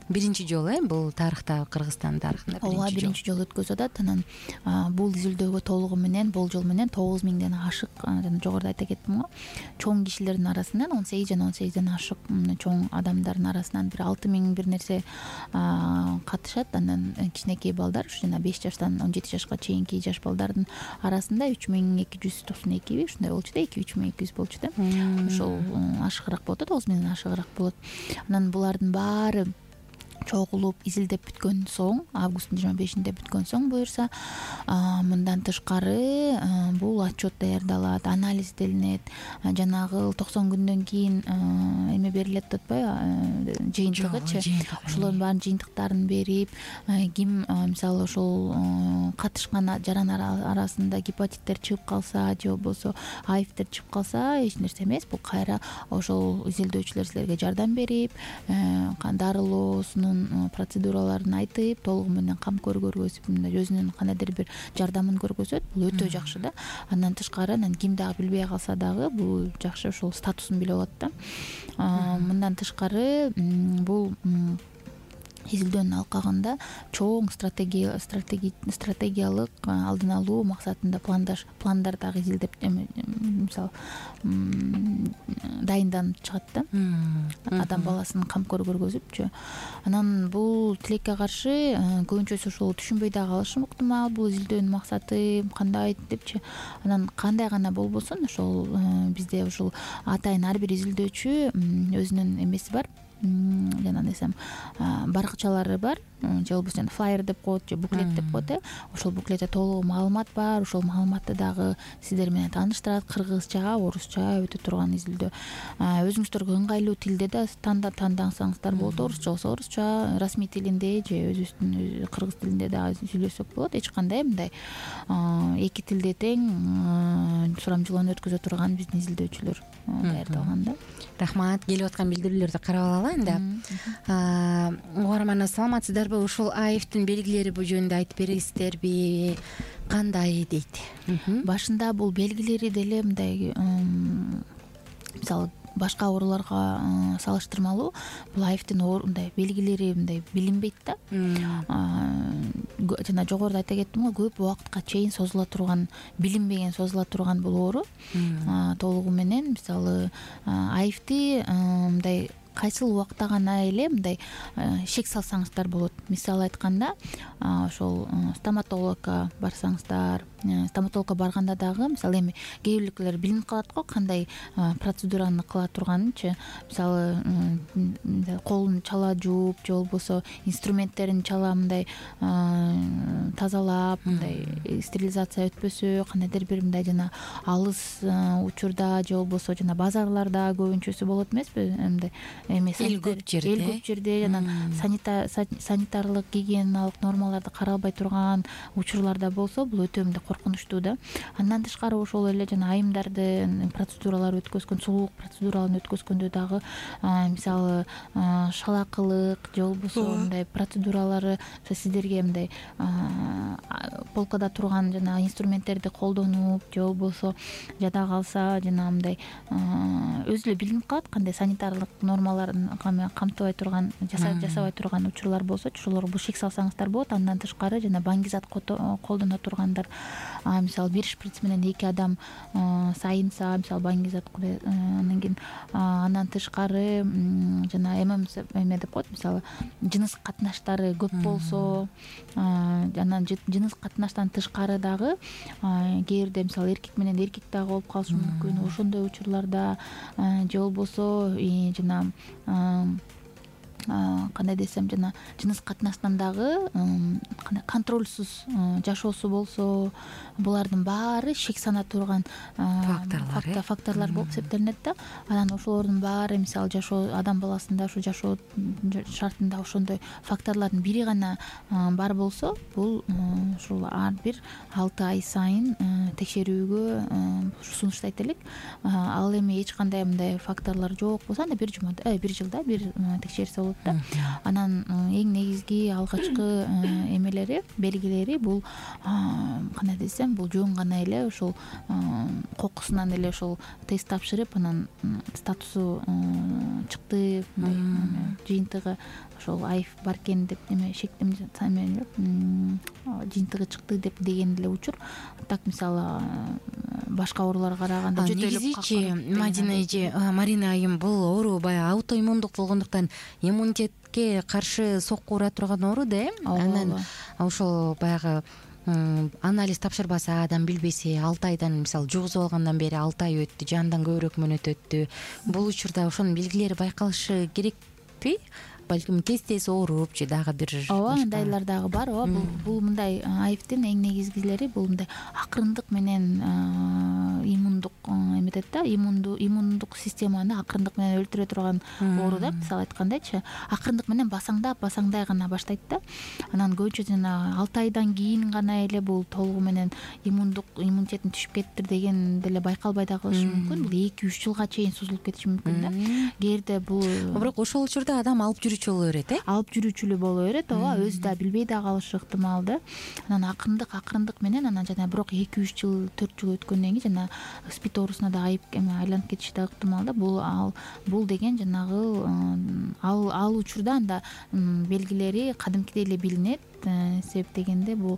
биринчи жолу э бул тарыхта, Кыргызстандын тарыхында ооба биринчи жолу өткөзүп атат. Анан бул изилдөөгө толугу менен болжол менен тогуз миңден ашык, жана жогоруда айта кеттим го, чоң кишилердин арасынан он сегиз жана он сегизден ашык чоң адамдардын арасынан бир алты миң бир нерсе катышат. Анан кичинекей балдар, жана беш жаштан он жети жашка чейинки жаш балдардын арасында үч миң эки жүз токсон экиби ушундай болчу да, эки үч миң эки жүз болчу да. Ошол ашыгыраак болот да, тогуз миңден ашыгыраак болот. Анан булардын баары чогулуп изилдеп бүткөн соң, августтун жыйырма бешинде бүткөн соң буюрса, мындан тышкары бул отчет даярдалат, анализделинет, жанагы токсон күндөн кийин эме берилет деп атпайбы, жыйынтыгычы. Ошолордун баарын жыйынтыктарын берип, ким мисалы ошол катышкан жаран арасында гепатиттер чыгып калса же болбосо айвтер чыгып калса, эч нерсе эмес, бул кайра ошол изилдөөчүлөр силерге жардам берип, дарылоосунун процедураларын айтып, толугу менен камкор көргөзүп, өзүнүн кандайдыр бир жардамын көргөзөт. Бул өтө жакшы да. Андан тышкары, анан ким дагы билбей калса дагы бул жакшы, ошол статусун билип алат да. Мындан тышкары бул изилдөөнүн алкагында чоң стратегия стратегиялык алдын алуу максатында пландаш пландар дагы изилдеп, мисалы дайынданып чыгат да, адам баласынын камкор көргөзүпчү. Анан бул тилекке каршы көбүнчөсү ушул түшүнбөй дагы калышы ыктымал, бул изилдөөнүн максаты кандай депчи. Анан кандай гана болбосун, ошол бизде ушул атайын ар бир изилдөөчү өзүнүн эмеси бар, жана десем баракчалары бар, же болбосо жана флайер деп коет, же буклет деп коет. Ошол буклетте толугу маалымат бар. Ошол маалыматты дагы сиздер менен тааныштырат. Кыргызча, орусча өтө турган изилдөө. Өзүңүздөргө ыңгайлуу тилде да тандасаңыздар болот. Орусча болсо орусча, расмий тилинде же өзүбүздүн кыргыз тилинде дагы сүйлөсөк болот. Эч кандай мындай эки тилде тең сурамжылоону өткөзө турган биздин изилдөөчүлөр даярдалган да. Рахмат. Келип аткан билдирүүлөрдү карап алалы энди. Угарман, саламатсыздарбы? Ушул айвтын белгилери бул жөнүндө айтып бересиздерби? Кандай дейт? Башында бул белгилери деле мындай, мисалы башка ооруларга салыштырмалуу бул айвтын мындай белгилери мындай билинбейт да. Жана жогоруда айта кеттим го, көп убакытка чейин созула турган, билинбеген созула турган бул оору. Толугу менен мисалы айвти мындай кайсыл убакта гана эле мындай шек салсаңыздар болот. Мисалы айтканда, ошол стоматологко барсаңыздар, стоматологко барганда дагы, мисалы эми кээ бирлер билинип калат го, кандай процедураны кыла турганынчы. Мисалы колун чала жууп, же болбосо инструменттерин чала мындай тазалап, мындай стерилизация өтпөсө, кандайдыр бир мындай жана алыс учурда же болбосо жана базарларда көбүнчөсү болот эмеспи? Мындай эме эл көп жерде, эл көп жерде жана санитарлык гигиеналык нормаларды каралбай турган учурларда болсо, бул өтө мындай коркунучтуу да. Андан тышкары ошол эле жана айымдарды процедуралар өткөзгөн, сулуулук процедураларын өткөзгөндө дагы мисалы шалакылык же болбосо мындай процедуралары сиздерге мындай полкада турган жана инструменттерди колдонуп, же болбосо жада калса жана мындай өзү эле билинип калат, кандай санитарлык нормаларын камтыбай турган, жасабай турган учурлар болсо, ошолорго бул шек салсаңыздар болот. Андан тышкары жана баңгизат колдоно тургандар, мисалы бир шприц менен эки адам сайынса, мисалы баңгизат, анан кийин андан тышкары жана эме деп коет, мисалы жыныс катнаштары көп болсо, анан жыныс катнаштан тышкары дагы кээде мисалы эркек менен эркек дагы болуп калышы мүмкүн. Ошондой учурларда же болбосо жана кандай десем, жана жыныс катнаштан дагы контролсуз жашоосу болсо, булардын баары шек сана турган факторлор болуп эсептелинет да. Анан ошолордун баары мисалы жашоо адам баласында ушу жашоо шартында ошондой факторлордун бири гана бар болсо, бул ушул ар бир алты ай сайын текшерүүгө сунуштайт элек. Ал эми эч кандай мындай факторлор жок болсо, анда бир жумада, бир жылда бир текшерсе болот да. Анан эң негизги алгачкы эмелери, белгилери бул кандай десем, бул жөн гана эле ошол кокусунан эле ошол тест тапшырып, анан статусу чыкты, жыйынтыгы ошол айф бар экен деп эме шектем жыйынтыгы чыкты деп деген эле учур. Так мисалы башка ооруларга караганда негизичи Мадина эже, Марина айым, бул оору баягы аутоиммундук болгондуктан иммунитетке каршы сокку ура турган оору да. Анан ошол баягы анализ тапшырбаса, адам билбесе, алты айдан мисалы жугузуп алгандан бери алты ай өттү же андан көбүрөөк мөөнөт өттү. Бул учурда ошонун белгилери байкалышы керекпи? Балким тез-тез ооруп же дагы бир ооба андайлар дагы бар. Ооба бул бул мындай айфтин эң негизгилери бул мындай акырындык менен иммундук эметет да, иммунду иммундук системаны акырындык менен өлтүрө турган оору да. Мисалы айткандайчы, акырындык менен басаңдап басаңдай гана баштайт да. Анан көбүнчө жана алты айдан кийин гана эле бул толугу менен иммундук иммунитетин түшүп кеттир деген деле байкалбай да калышы мүмкүн. Бул эки үч жылга чейин созулуп кетиши мүмкүн да. Эгерде бул бирок ошол учурда адам алып жүрүүчү боло берет, э? Алып жүрүүчүлүү боло берет, ооба, өзү да билбей да калышы ыктымал да. Анан акырындык акырындык менен анан жана бирок эки үч жыл төрт жыл өткөндөн кийин жана спид оорусуна да айып айланып кетиши да ыктымал да. Бул ал бул деген жанагы ал ал учурда анда белгилери кадимкидей эле билинет. Себеп дегенде бул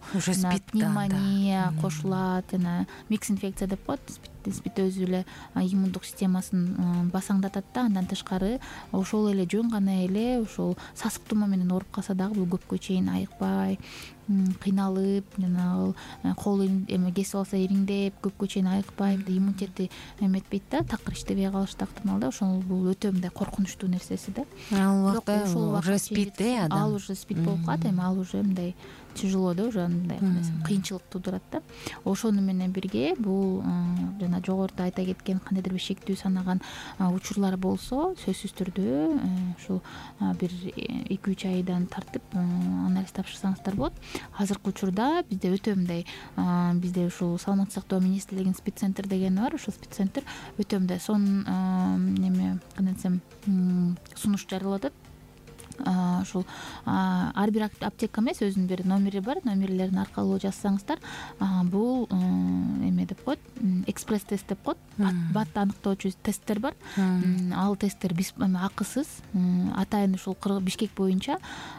пневмония кошулат, жана микс инфекция деп коет. Спид өзү эле иммундук системасын басаңдатат да. Андан тышкары ошол эле жөн гана эле ошол сасык тумоо менен ооруп калса дагы бул көпкө чейин айыкпай, кыйналып, жанагы кол эме кесип алса ириңдеп, көпкө чейин айыкпай, иммунитети эметпейт да, такыр иштебей калышы да ыктымал да. Ошол бул өтө мындай коркунучтуу нерсеси да. Ал убакта уже спид э адам. Ал уже спид болуп калат, эми ал уже мындай тяжело да, уже мындай кыйынчылык туудурат да. Ошону менен бирге бул жана жогоруда айта кеткен кандайдыр бир шектүү санаган учурлар болсо, сөзсүз түрдө ушул бир эки үч айдан тартып анализ тапшырсаңыздар болот. Азыркы учурда бизде өтө мындай бизде ушул саламаттык сактоо министрлигинин спид центр дегени бар. Ошол спид центр өтө мындай сонун неме кандай десем сунуш жарыялап атат. Ушул ар бир аптека эмес, өзүнүн бир номери бар. Номерлерин аркылуу жазсаңыздар, бул эме деп коет, экспресс тест деп коет. Бат аныктоочу тесттер бар. Ал тесттер акысыз, атайын ушул Бишкек боюнча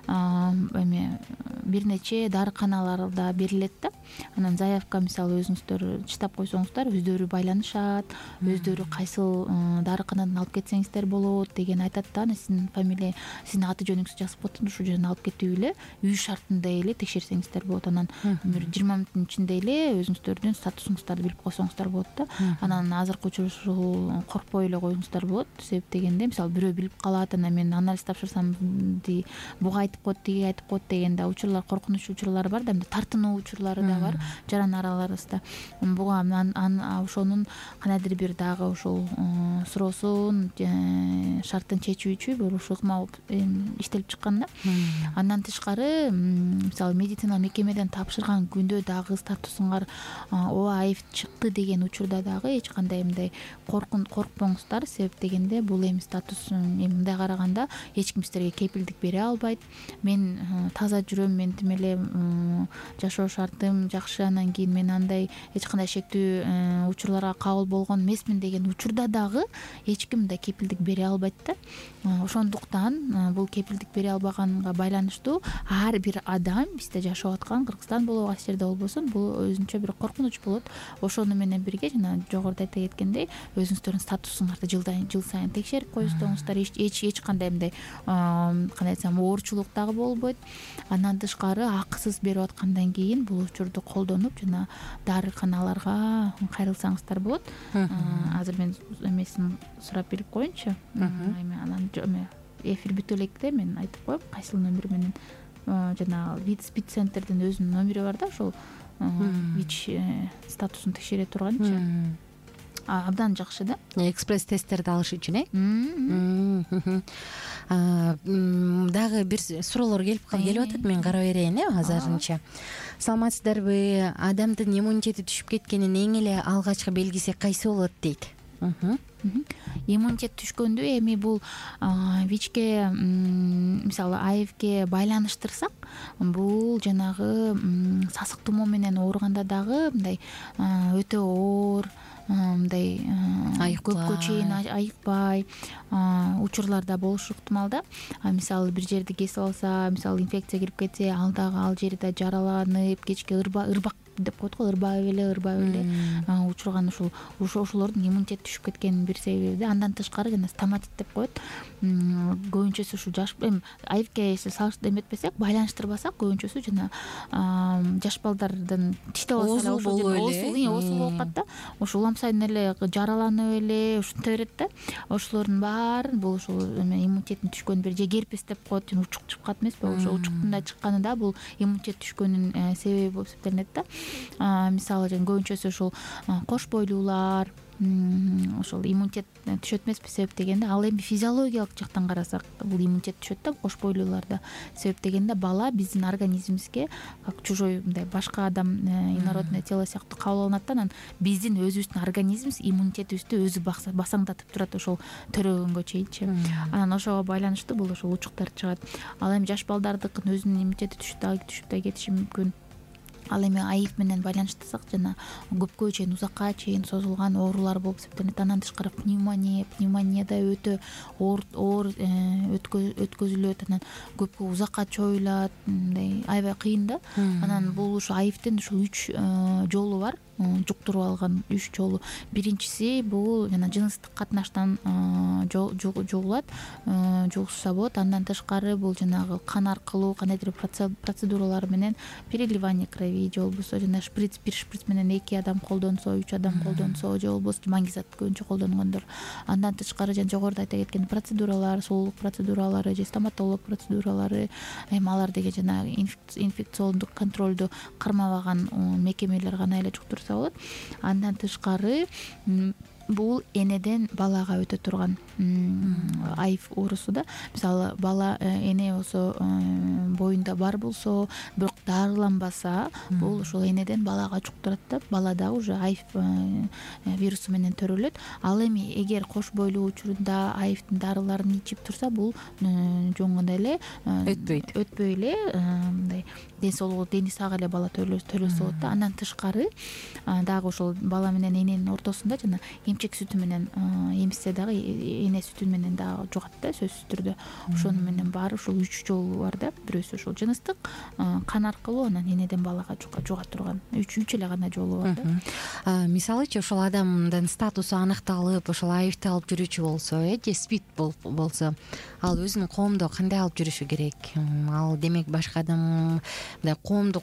эме бир нече дарыканаларда берилет да. Анан заявка мисалы өзүңүздөр чыдап койсоңуздар, өздөрү байланышат, өздөрү кайсыл дарыканадан алып кетсеңиздер болот деген айтат да. Сиздин фамилия, сиздин аты жөнүңүздү жазып коет, ушул жерден алып кетип эле үй шартында эле текшерсеңиздер болот. Анан бир жыйырма мүнөттүн ичинде эле өзүңүздөрдүн статусуңуздарды билип койсоңуздар болот да. Анан азыркы учурда ушул коркпой эле коюңуздар болот. Себеп дегенде мисалы бирөө билип калат, анан мен анализ тапшырсам буга айтып коет, тиги айтып коет деген да учурлар, коркунучтуу учурлар бар да, тартынуу учурлары да бар жаран араларыбызда. Буга ошонун кандайдыр бир дагы ушул суроосун, шарттын чечүүчү бир ушул ыкма иштелип чыккан да. Андан тышкары мисалы медицина мекемеден тапшырган күндө дагы статусуңар ооба айф чыкты деген учурда дагы эч кандай мындай коркун коркпоңуздар. Себеп дегенде бул эми статус эми мындай караганда эч ким силерге кепилдик бере албайт. Мен таза жүрөм, мен тим эле жашоо шартым жакшы, анан кийин мен андай эч кандай шектүү учурларга кабыл болгон эмесмин деген учурда дагы эч ким да кепилдик бере албайт да. Ошондуктан бул кепилдик бере албаганга байланыштуу ар бир адам, бизде жашап аткан Кыргызстан болобу, кайсы жерде болбосун, бул өзүнчө бир коркунуч болот. Ошону менен бирге жана жогоруда айта кеткендей, өзүңүздөрдүн статусуңарды жылдан жыл сайын текшерип коюңуздар. Эч эч кандай мындай кандай десем оорчулук дагы болбойт. Андан тышкары акысыз берип аткандан кийин бул учурду колдонуп жана дарыканаларга кайрылсаңыздар болот. Азыр мен эмесин сурап билип коеюнчу. Эми анан эфир бүтө электе мен айтып коем кайсыл номер менен жана вид спид центрдин өзүнүн номери бар да, ошол вич статусун текшере турганчы абдан жакшы да. Экспресс тесттерди алыш үчүн, э? Дагы бир суроолор келип келип атат, мен карап берейин, э, азырынча. Саламатсыздарбы? Адамдын иммунитети түшүп кеткенин эң эле алгачкы белгиси кайсы болот дейт? Иммунитет түшкөндө эми бул вичке мисалы айфке байланыштырсак, бул жанагы сасык тумоо менен ооруганда дагы мындай өтө оор, мындай көпкө чейин айыкпай учурларда болушу ыктымал да. Мисалы бир жерди кесип алса, мисалы инфекция кирип кетсе, ал дагы ал жери да жараланып, кечке ырбак деп коет го, ырбап эле ырбап эле учурган ушул ошолордун иммунитети түшүп кеткенин бир себеби да. Андан тышкары жана стоматит деп коет. Көбүнчөсү ушу жаш эми айыпке эметпесек, байланыштырбасак көбүнчөсү жана жаш балдардын тиштеп алса эле ошол жерде оосул болуп калат да. Ошо улам сайын эле жараланып эле ушинте берет да. Ошолордун баарын бул ушул иммунитеттин түшкөнү бир же герпес деп коет, жана учук чыгып калат эмеспи? Ошо учуктун да чыкканы да бул иммунитет түшкөнүнүн себеби болуп эсептелинет да. Мисалы жана көбүнчөсү ушул кош бойлуулар ошол иммунитет түшөт эмеспи себептегенде, ал эми физиологиялык жактан карасак бул иммунитет түшөт да кош бойлууларда. Себептегенде бала биздин организмибизге как чужой мындай башка адам инородное тело сыяктуу кабыл алынат да. Анан биздин өзүбүздүн организмибиз иммунитетибизди өзү басаңдатып турат ошол төрөгөнгө чейинчи. Анан ошого байланыштуу бул ошол учуктар чыгат. Ал эми жаш балдардыкын өзүнүн иммунитети түшүп түшүп да кетиши мүмкүн. Ал эми айып менен байланыштырсак жана көпкө чейин, узакка чейин созулган оорулар болуп эсептелет. Андан тышкары пневмония, пневмония да өтө оор оор өткөзүлөт. Анан көпкө узакка чоюлат, мындай аябай кыйын да. Анан бул ушу айыптын ушул үч жолу бар, жуктуруп алган үч жолу. Биринчиси бул жана жыныстык катнаштан жугулат, жугушса болот. Андан тышкары бул жанагы кан аркылуу кандайдыр процедуралар менен переливание крови, же болбосо жана шприц, бир шприц менен эки адам колдонсо, үч адам колдонсо, же болбосо маңгизат көбүнчө колдонгондор. Андан тышкары жана жогоруда айта кеткен процедуралар, сулуулук процедуралары же стоматолог процедуралары, эми алар деген жана инфекциондук контролду кармабаган мекемелер гана эле жуктурса болот. Андан тышкары бул энеден балага өтө турган айып оорусу да. Мисалы бала эне болсо боюнда бар болсо, бирок дарыланбаса, бул ошол энеден балага жуктурат да. Бала дагы уже айып вирусу менен төрөлөт. Ал эми эгер кош бойлуу учурунда айыптын дарыларын ичип турса, бул жоңгондой эле өтпөйт өтпөй эле мындай ден соолугу дени сак эле бала төрөлсө болот да. Андан тышкары дагы ошол бала менен эненин ортосунда жана эмчек сүтү менен эмизсе дагы эне сүтү менен дагы жугат да, сөзсүз түрдө. Ошону менен баары ушул үч жолу бар да. Бирөөсү ушул жыныстык кан аркылуу, анан энеден балага жуга турган үч үч эле гана жолу бар да. Мисалычы ошол адамдын статусу анакталып, ошол айыпты алып жүрүүчү болсо, э же спид болсо, ал өзүнүн коомдо кандай алып жүрүшү керек? Ал демек башка адам мындай коомдук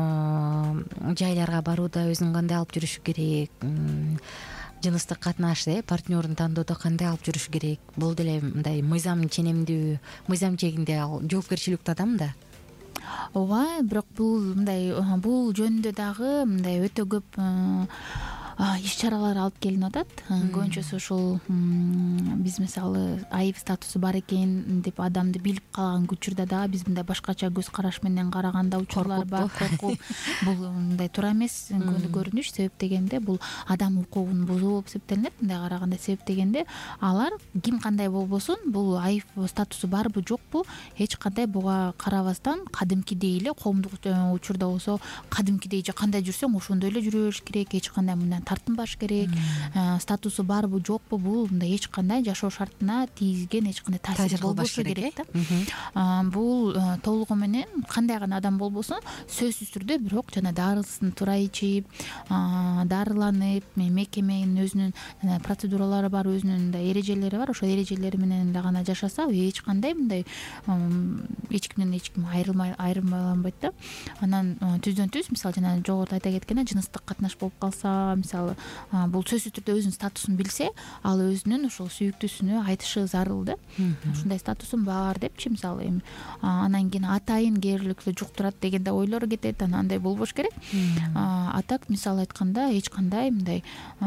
жайларга барууда өзүн кандай алып жүрүшү керек? Жыныстык катнашты, э партнерин тандоодо кандай алып жүрүш керек? Бул деле мындай мыйзам ченемдүү, мыйзам чегинде ал жоопкерчиликтүү адам да. Ооба, бирок бул мындай бул жөнүндө дагы мындай өтө көп иш-чаралар алып келинип атат. Көбүнчөсү ушул биз мисалы айып статусу бар экен деп адамды билип калган учурда дагы биз мындай башкача көз караш менен караганда учурлар бар. Коркуп, бул мындай туура эмес көрүнүш. Себеп дегенде бул адам укугун бузуу болуп эсептелинет. Мындай караганда себеп дегенде алар ким кандай болбосун, бул айып статусу барбы жокпу, эч кандай буга карабастан кадимкидей эле коомдук учурда болсо кадимкидей же кандай жүрсөң ошондой эле жүрө бериш керек, эч кандай мындан тартынбаш керек. Статусу барбы жокпу, бул мындай эч кандай жашоо шартына тийгизген эч кандай таасир болбошу керек да. Бул толугу менен кандай гана адам болбосун сөзсүз түрдө, бирок жана дарысын туура ичип, дарыланып, мекеменин өзүнүн процедуралары бар, өзүнүн да эрежелери бар. Ошол эрежелери менен эле гана жашаса, эч кандай мындай эч кимден эч ким айырмаланбайт да. Анан түздөн түз мисалы жана жогоруда айта кеткендей жыныстык катнаш болуп калса, мисалы бул сөзсүз түрдө өзүнүн статусун билсе, ал өзүнүн ошол сүйүктүүсүнө айтышы зарыл да. Ушундай статусум бар депчи, мисалы эми анан кийин атайын кээрликти жуктурат деген да ойлор кетет. Анан андай болбош керек. А так мисалы айтканда эч кандай мындай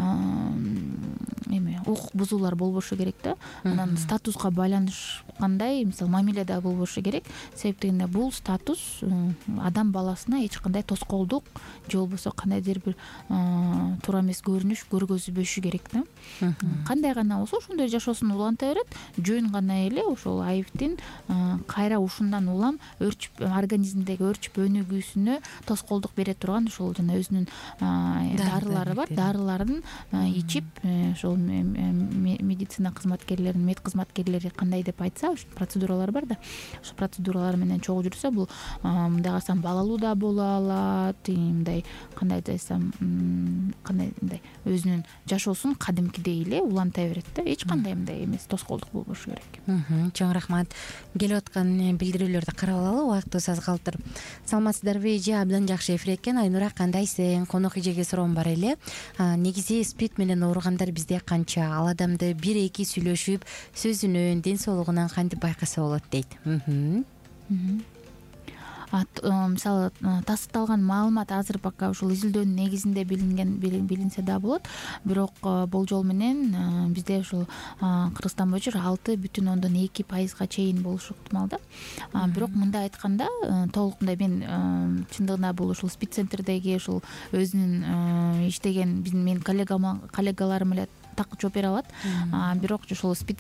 эме укук бузуулар болбошу керек да. Анан статуска байланышкандай мисалы мамиледе болбошу керек. Себеп дегенде бул статус адам баласына эч кандай тоскоолдук же болбосо кандайдыр бир туура туура эмес көрүнүш көргөзбөшү керек да. Кандай гана болсо ошондой жашоосун уланта берет. Жөн гана эле ошол айыптын кайра ушундан улам өрчүп организмдеги өрчүп өнүгүүсүнө тоскоолдук бере турган ошол жана өзүнүн дарылары бар. Дарыларын ичип ошол медицина кызматкерлеринин мед кызматкерлери кандай деп айтса, процедуралар бар да. Ошол процедуралар менен чогуу жүрсө, бул мындай калсам балалуу да боло алат, мындай кандай десем, кандай мындай өзүнүн жашоосун кадимкидей эле уланта берет да. Эч кандай мындай эмес, тоскоолдук болбошу керек. Чоң рахмат. Келип аткан билдирүүлөрдү карап алалы, убактыбыз аз калтыр. Саламатсыздарбы эже? Абдан жакшы эфир экен. Айнура, кандайсың? Конок эжеге суроом бар эле. Негизи спид менен ооругандар бизде канча? Ал адамды бир эки сүйлөшүп, сөзүнөн, ден соолугунан кантип байкаса болот дейт. Мисалы тастыкталган маалымат азыр пока ушул изилдөөнүн негизинде билинген билинсе да болот. Бирок болжол менен бизде ушул Кыргызстан боюнча алты бүтүн ондон эки пайызга чейин болушу ыктымал да. Бирок мындай айтканда, толукундай мен чындыгында бул ушул спид центрдеги ушул өзүнүн иштеген биздин менин коллегаларым эле так жооп бере алат. Бирок ошол спид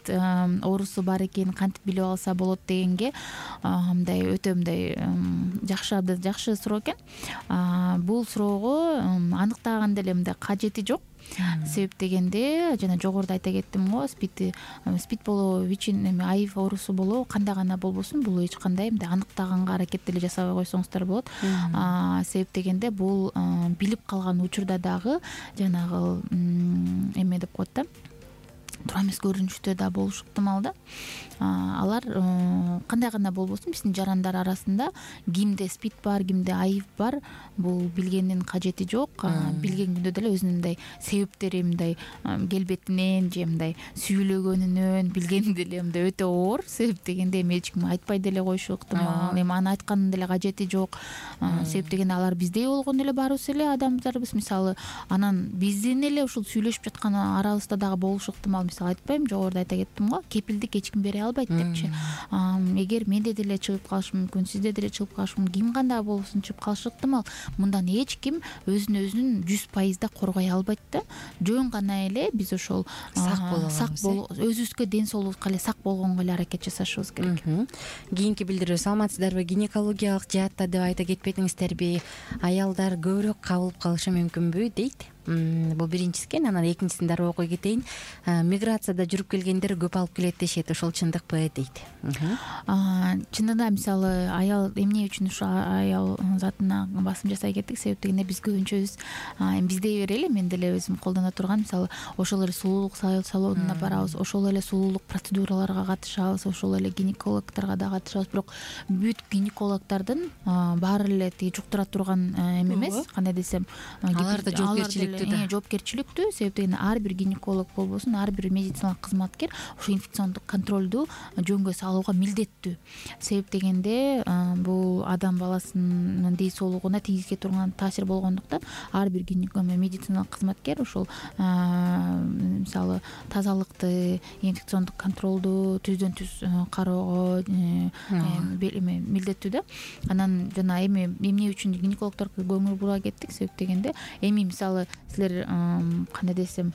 оорусу бар экенин кантип билип алса болот дегенге мындай өтө мындай жакшы жакшы суроо экен. Бул суроого аныктаганда эле мындай кажети жок. Себеп дегенде, жана жогоруда айта кеттим го, спид спид болобу, вичин эме айып оорусу болобу, кандай гана болбосун, бул эч кандай мындай аныктаганга аракет деле жасабай койсоңуздар болот. Себеп дегенде, бул билип калган учурда дагы жанагы эме деп коет да, туура эмес көрүнүштө да болушу ыктымал да. Алар кандай гана болбосун, биздин жарандар арасында кимде спид бар, кимде айып бар, бул билгендин кажети жок. Билген күндө деле өзүнүн мындай себептери, мындай келбетинен же мындай сүйлөгөнүнөн билген деле мындай өтө оор. Себеп дегенде эми эч ким айтпай деле коюшу ыктымал. Эми аны айткандын деле кажети жок. Себеп дегенде алар биздей болгону эле баарыбыз эле адамдарбыз. Мисалы, анан биздин эле ушул сүйлөшүп жаткан арабызда дагы болушу ыктымал. Мисалы айтпайм, жогоруда айта кеттим го, кепилдик эч ким бере албайт депчи. Эгер менде деле чыгып калышы мүмкүн, сизде деле чыгып калышы мүмкүн, ким кандай болбосун чыгып калышы ыктымал. Мындан эч ким өзүн өзүн жүз пайызда коргой албайт да. Жөн гана эле биз ошол сак боло, өзүбүзгө ден соолугубузга эле сак болгонго эле аракет жасашыбыз керек. Кийинки билдирүү: саламатсыздарбы? Гинекологиялык жаатта деп айта кетпедиңиздерби? Аялдар көбүрөөк кабылып калышы мүмкүнбү дейт. Бул биринчиси экен. Анан экинчисин дагы окуй кетейин. Миграцияда жүрүп келгендер көп алып келет дешет. Ошол чындыкпы дейт. Чындыгында мисалы аял эмне үчүн ушу аял затына басым жасай кеттик? Себеп дегенде биз көбүнчөбүз биздей эле, мен деле өзүм колдоно турган, мисалы ошол эле сулуулук салонуна барабыз, ошол эле сулуулук процедураларга катышабыз, ошол эле гинекологторго да катышабыз. Бирок бүт гинекологдордун баары эле тиги жуктура турган эме эмес. Кандай десем, алар да жоопкерчиликтүү да. жоопкерчиликтүү. Себеп дегенде ар бир гинеколог болбосун, ар бир медициналык кызматкер ошо инфекциондук контролду жөнгө салууга милдеттүү. Себеп дегенде бул адам баласынын ден соолугуна тийгизге турган таасир болгондуктан ар бир медициналык кызматкер ошол мисалы тазалыкты, инфекциондук контролду түздөн түз кароого милдеттүү да. Анан жана эми эмне үчүн гинекологдорго көңүл бура кеттик? Себеп дегенде эми мисалы силер кандай десем,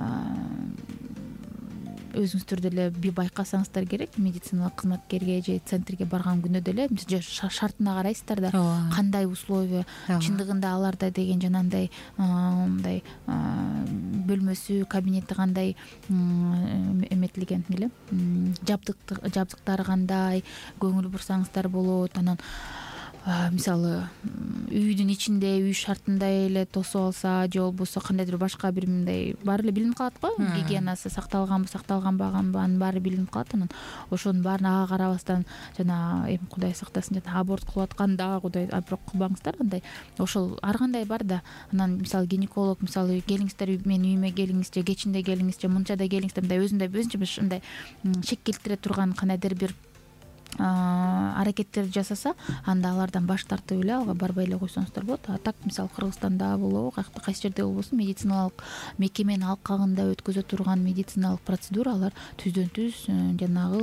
өзүңүздөр деле бир байкасаңыздар керек, медициналык кызматкерге же центрге барган күндө деле шартына карайсыздар да, кандай условия. Чындыгында аларда деген жанагындай мындай бөлмөсү, кабинети кандай эметилген эле, жабдыктары кандай, көңүл бурсаңыздар болот. Анан мисалы үйдүн ичинде үй шартындай эле тосуп алса же болбосо кандайдыр башка бир мындай баары эле билинип калат го, гигиенасы сакталганбы сакталганбы, анын баары билинип калат. Анан ошонун баарын ага карабастан жана эми Кудай сактасын жана аборт кылып атканда Кудай аборт кылбаңыздар, андай ошол ар кандай бар да. Анан мисалы гинеколог мисалы келиңиздер, менин үйүмө келиңиз же кечинде келиңиз же мынчада келиңиз деп мындай өзүндөй өзүнчө мындай шек келтире турган кандайдыр бир аракеттерди жасаса анда алардан баш тартып эле ага барбай эле койсоңуздар болот. А так мисалы Кыргызстанда болобу, кайсы жерде болбосун медициналык мекеменин алкагында өткөзө турган медициналык процедуралар түздөн түз жанагы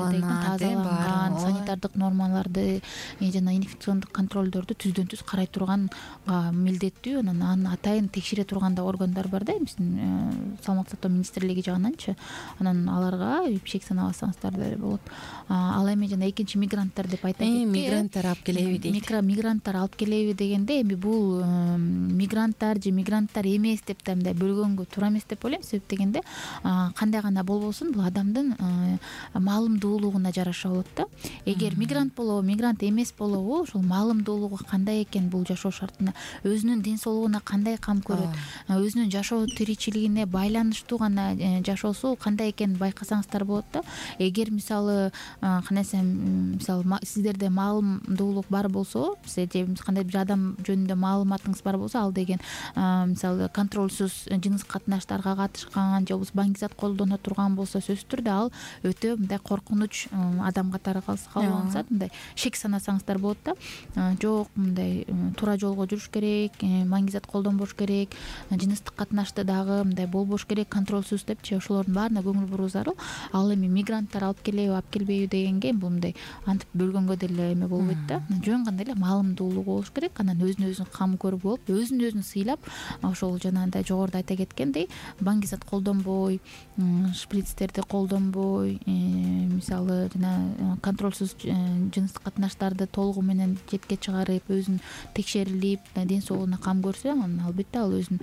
тазаланган, санитардык нормаларды жана инфекциондук контролдорду түздөн түз карай турганга милдеттүү. Анан атайын текшере турган да органдар бар да, биздин саламаттык сактоо министрлиги жагынанчы. Анан аларга бишек санабасаңыздар деле болот. Ал эми жана экинчи мигранттар деп айта кетти. Мигранттар алып келеби дейт. Микро мигранттар алып келеби дегенде эми бул мигранттар же мигранттар эмес деп да мындай бөлгөнгө туура эмес деп ойлойм. Себеп дегенде кандай гана болбосун бул адамдын маалымдуулугуна жараша болот да. Эгер мигрант болобу, мигрант эмес болобу, ошол маалымдуулугу кандай экен, бул жашоо шартына, өзүнүн ден соолугуна кандай кам көрөт, өзүнүн жашоо тиричилигине байланыштуу гана жашоосу кандай экенин байкасаңыздар болот да. Эгер мисалы канайсем мисалы сиздерде маалымдуулук бар болсо, же кандай бир адам жөнүндө маалыматыңыз бар болсо, ал деген мисалы контролсуз жыныстык катнаштарга катышкан же болбосо баңгизат колдоно турган болсо, сөзсүз түрдө ал өтө мындай коркунуч адам катары калса, мындай шек санасаңыздар болот да. Жок, мындай туура жолго жүрүш керек, баңгизат колдонбош керек, жыныстык катнашты дагы мындай болбош керек, контролсуз депчи, ошолордун баарына көңүл буруу зарыл. Ал эми мигранттар алып келеби, алып келбейби дегенге бул мындай антип бөлгөнгө деле эме болбойт да. Жөн гана эле маалымдуулугу болуш керек. Анан өзүн өзүн кам көрүп алып, өзүн өзүн сыйлап, ошол жанагындай жогоруда айта кеткендей баңгизат колдонбой, шприцтерди колдонбой, мисалы жана контролсуз жыныстык катнаштарды толугу менен четке чыгарып, өзүн текшерилип, ден соолугуна кам көрсө, анан албетте ал өзүн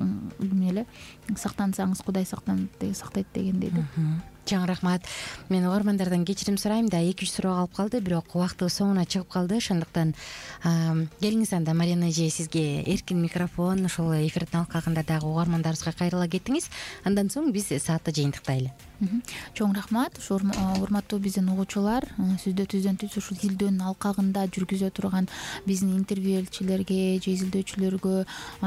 эме эле сактансаңыз Кудай сактайт дегендей да. Чоң рахмат. Мен угармандардан кечирим сурайм да, эки үч суроо калып калды, бирок убактыбыз соңуна чыгып калды. Ошондуктан келиңиз анда, Марина эже, сизге эркин микрофон. Ошол эфирдин алкагында дагы угармандарыбызга кайрыла кетиңиз. Андан соң биз саатты жыйынтыктайлы. Чоң рахмат. Урматтуу биздин угуучулар, сизде түздөн түз ушул изилдөөнүн алкагында жүргүзө турган биздин интервью элчилерге же изилдөөчүлөргө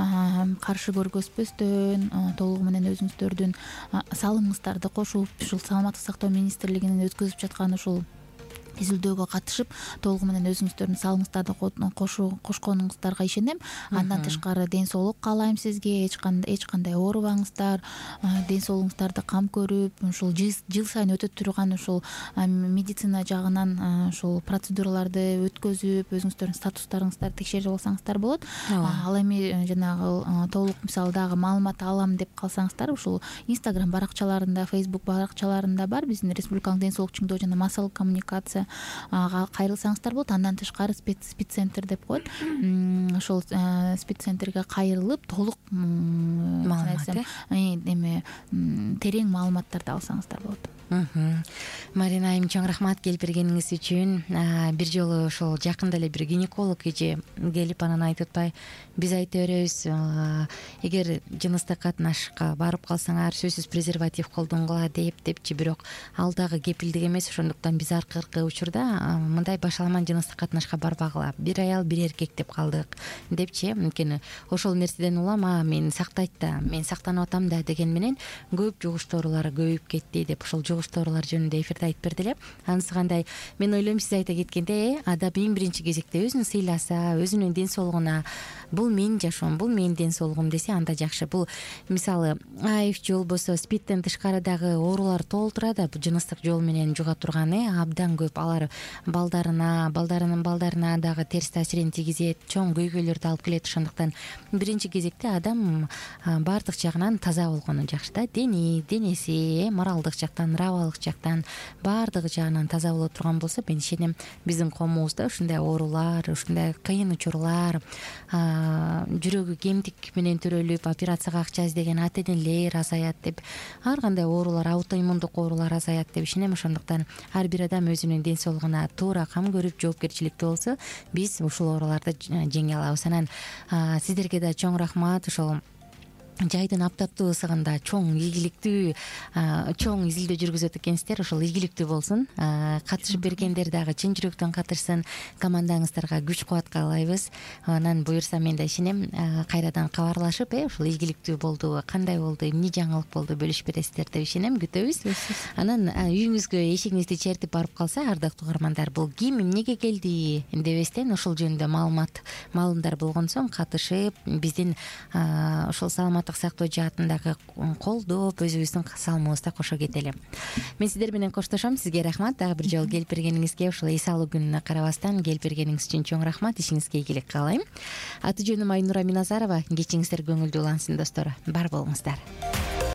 каршы көргөзбөстөн толугу менен өзүңүздөрдүн салымыңыздарды кошуп, ушул саламаттык сактоо министрлигинин өткөзүп жаткан ушул изилдөөгө катышып, толугу менен өзүңүздөрдүн салымыңыздарды кошконуңуздарга ишенем. Андан тышкары ден соолук каалайм сизге. Эч кандай эч кандай оорубаңыздар, ден соолугуңуздарды кам көрүп, ушул жыл сайын өтө турган ушул медицина жагынан ушул процедураларды өткөзүп, өзүңүздөрдүн статустарыңыздарды текшерип алсаңыздар болот. Ал эми жанагы толук мисалы дагы маалымат алам деп калсаңыздар, ушул Instagram баракчаларында, Facebook баракчаларында бар биздин Республикалык ден соолук чыңдоо жана массалык коммуникация кайрылсаңыздар болот. Андан тышкары спеццентр деп коет. Ошол спеццентрге кайрылып, толук маалымат, эме терең маалыматтарды алсаңыздар болот. Марина айым, чоң рахмат келип бергениңиз үчүн. Бир жолу ошол жакында эле бир гинеколог эже келип анан айтып атпай, биз айта беребиз, эгер жыныстык катнашка барып калсаңар сөзсүз презерватив колдонгула деп депчи, бирок ал дагы кепилдик эмес. Ошондуктан биз аркыркы учурда мындай башаламан жыныстык катнашка барбагыла, бир аял бир эркек деп калдык депчи. Анткени ошол нерседен улам мен сактайт да, мен сактанып атам да деген менен көп жугуштуу оорулар көбөйүп кетти деп ошол жугуштуу оорулар жөнүндө эфирде айтып берди эле. Анысы кандай? Мен ойлойм, сиз айта кеткендей, адам эң биринчи кезекте өзүн сыйласа, өзүнүн ден соолугуна, бул менин жашоом, бул менин ден соолугум десе, анда жакшы. Бул мисалы айф же болбосо спидтен тышкары дагы оорулар толтура да, бул жыныстык жол менен жуга турган абдан көп. Алар балдарына, балдарынын балдарына дагы терс таасирин тийгизет, чоң көйгөйлөрдү алып келет. Ошондуктан биринчи кезекте адам баардык жагынан таза болгону жакшы да. Дени, денеси, моралдык жактан, нравалык жактан баардык жагынан таза боло турган болсо, мен ишенем, биздин коомубузда ушундай оорулар, ушундай кыйын учурлар, жүрөгү кемтик менен төрөлүп операцияга акча издеген ата энелер азаят деп, ар кандай оорулар, аутоиммундук оорулар азаят деп ишенем. Ошондуктан ар бир адам өзүнүн ден соолугуна туура кам көрүп, жоопкерчиликтүү болсо, биз ушул ооруларды жеңе алабыз. Анан сиздерге да чоң рахмат. Ошол жайдын аптаптуу ысыгында чоң ийгиликтүү чоң изилдөө жүргүзөт экенсиздер, ошол ийгиликтүү болсун. Катышып бергендер дагы чын жүрөктөн катышсын. Командаңыздарга күч кубат каалайбыз. Анан буюрса мен да ишенем, кайрадан кабарлашып, э ушул ийгиликтүү болду, кандай болду, эмне жаңылык болду бөлүшүп бересиздер деп ишенем, күтөбүз. Анан үйүңүзгө эшигиңизди чертип барып калса, ардактуу угармандар, бул ким эмнеге келди дебестен ошол жөнүндө маалымат маалымдар болгон соң катышып, биздин ошол саламаттык сактоо жаатындагы колдоп, өзүбүздүн салымыбызда кошо кетели. Мен сиздер менен коштошом. Сизге рахмат. Дагы бир жолу келип бергениңизге, ушул эс алуу күнүнө карабастан келип бергениңиз үчүн чоң рахмат. Ишиңизге ийгилик каалайм. Аты жөнүм Айнура Миназарова. Кечиңиздер көңүлдүү улансын, достор. Бар болуңуздар.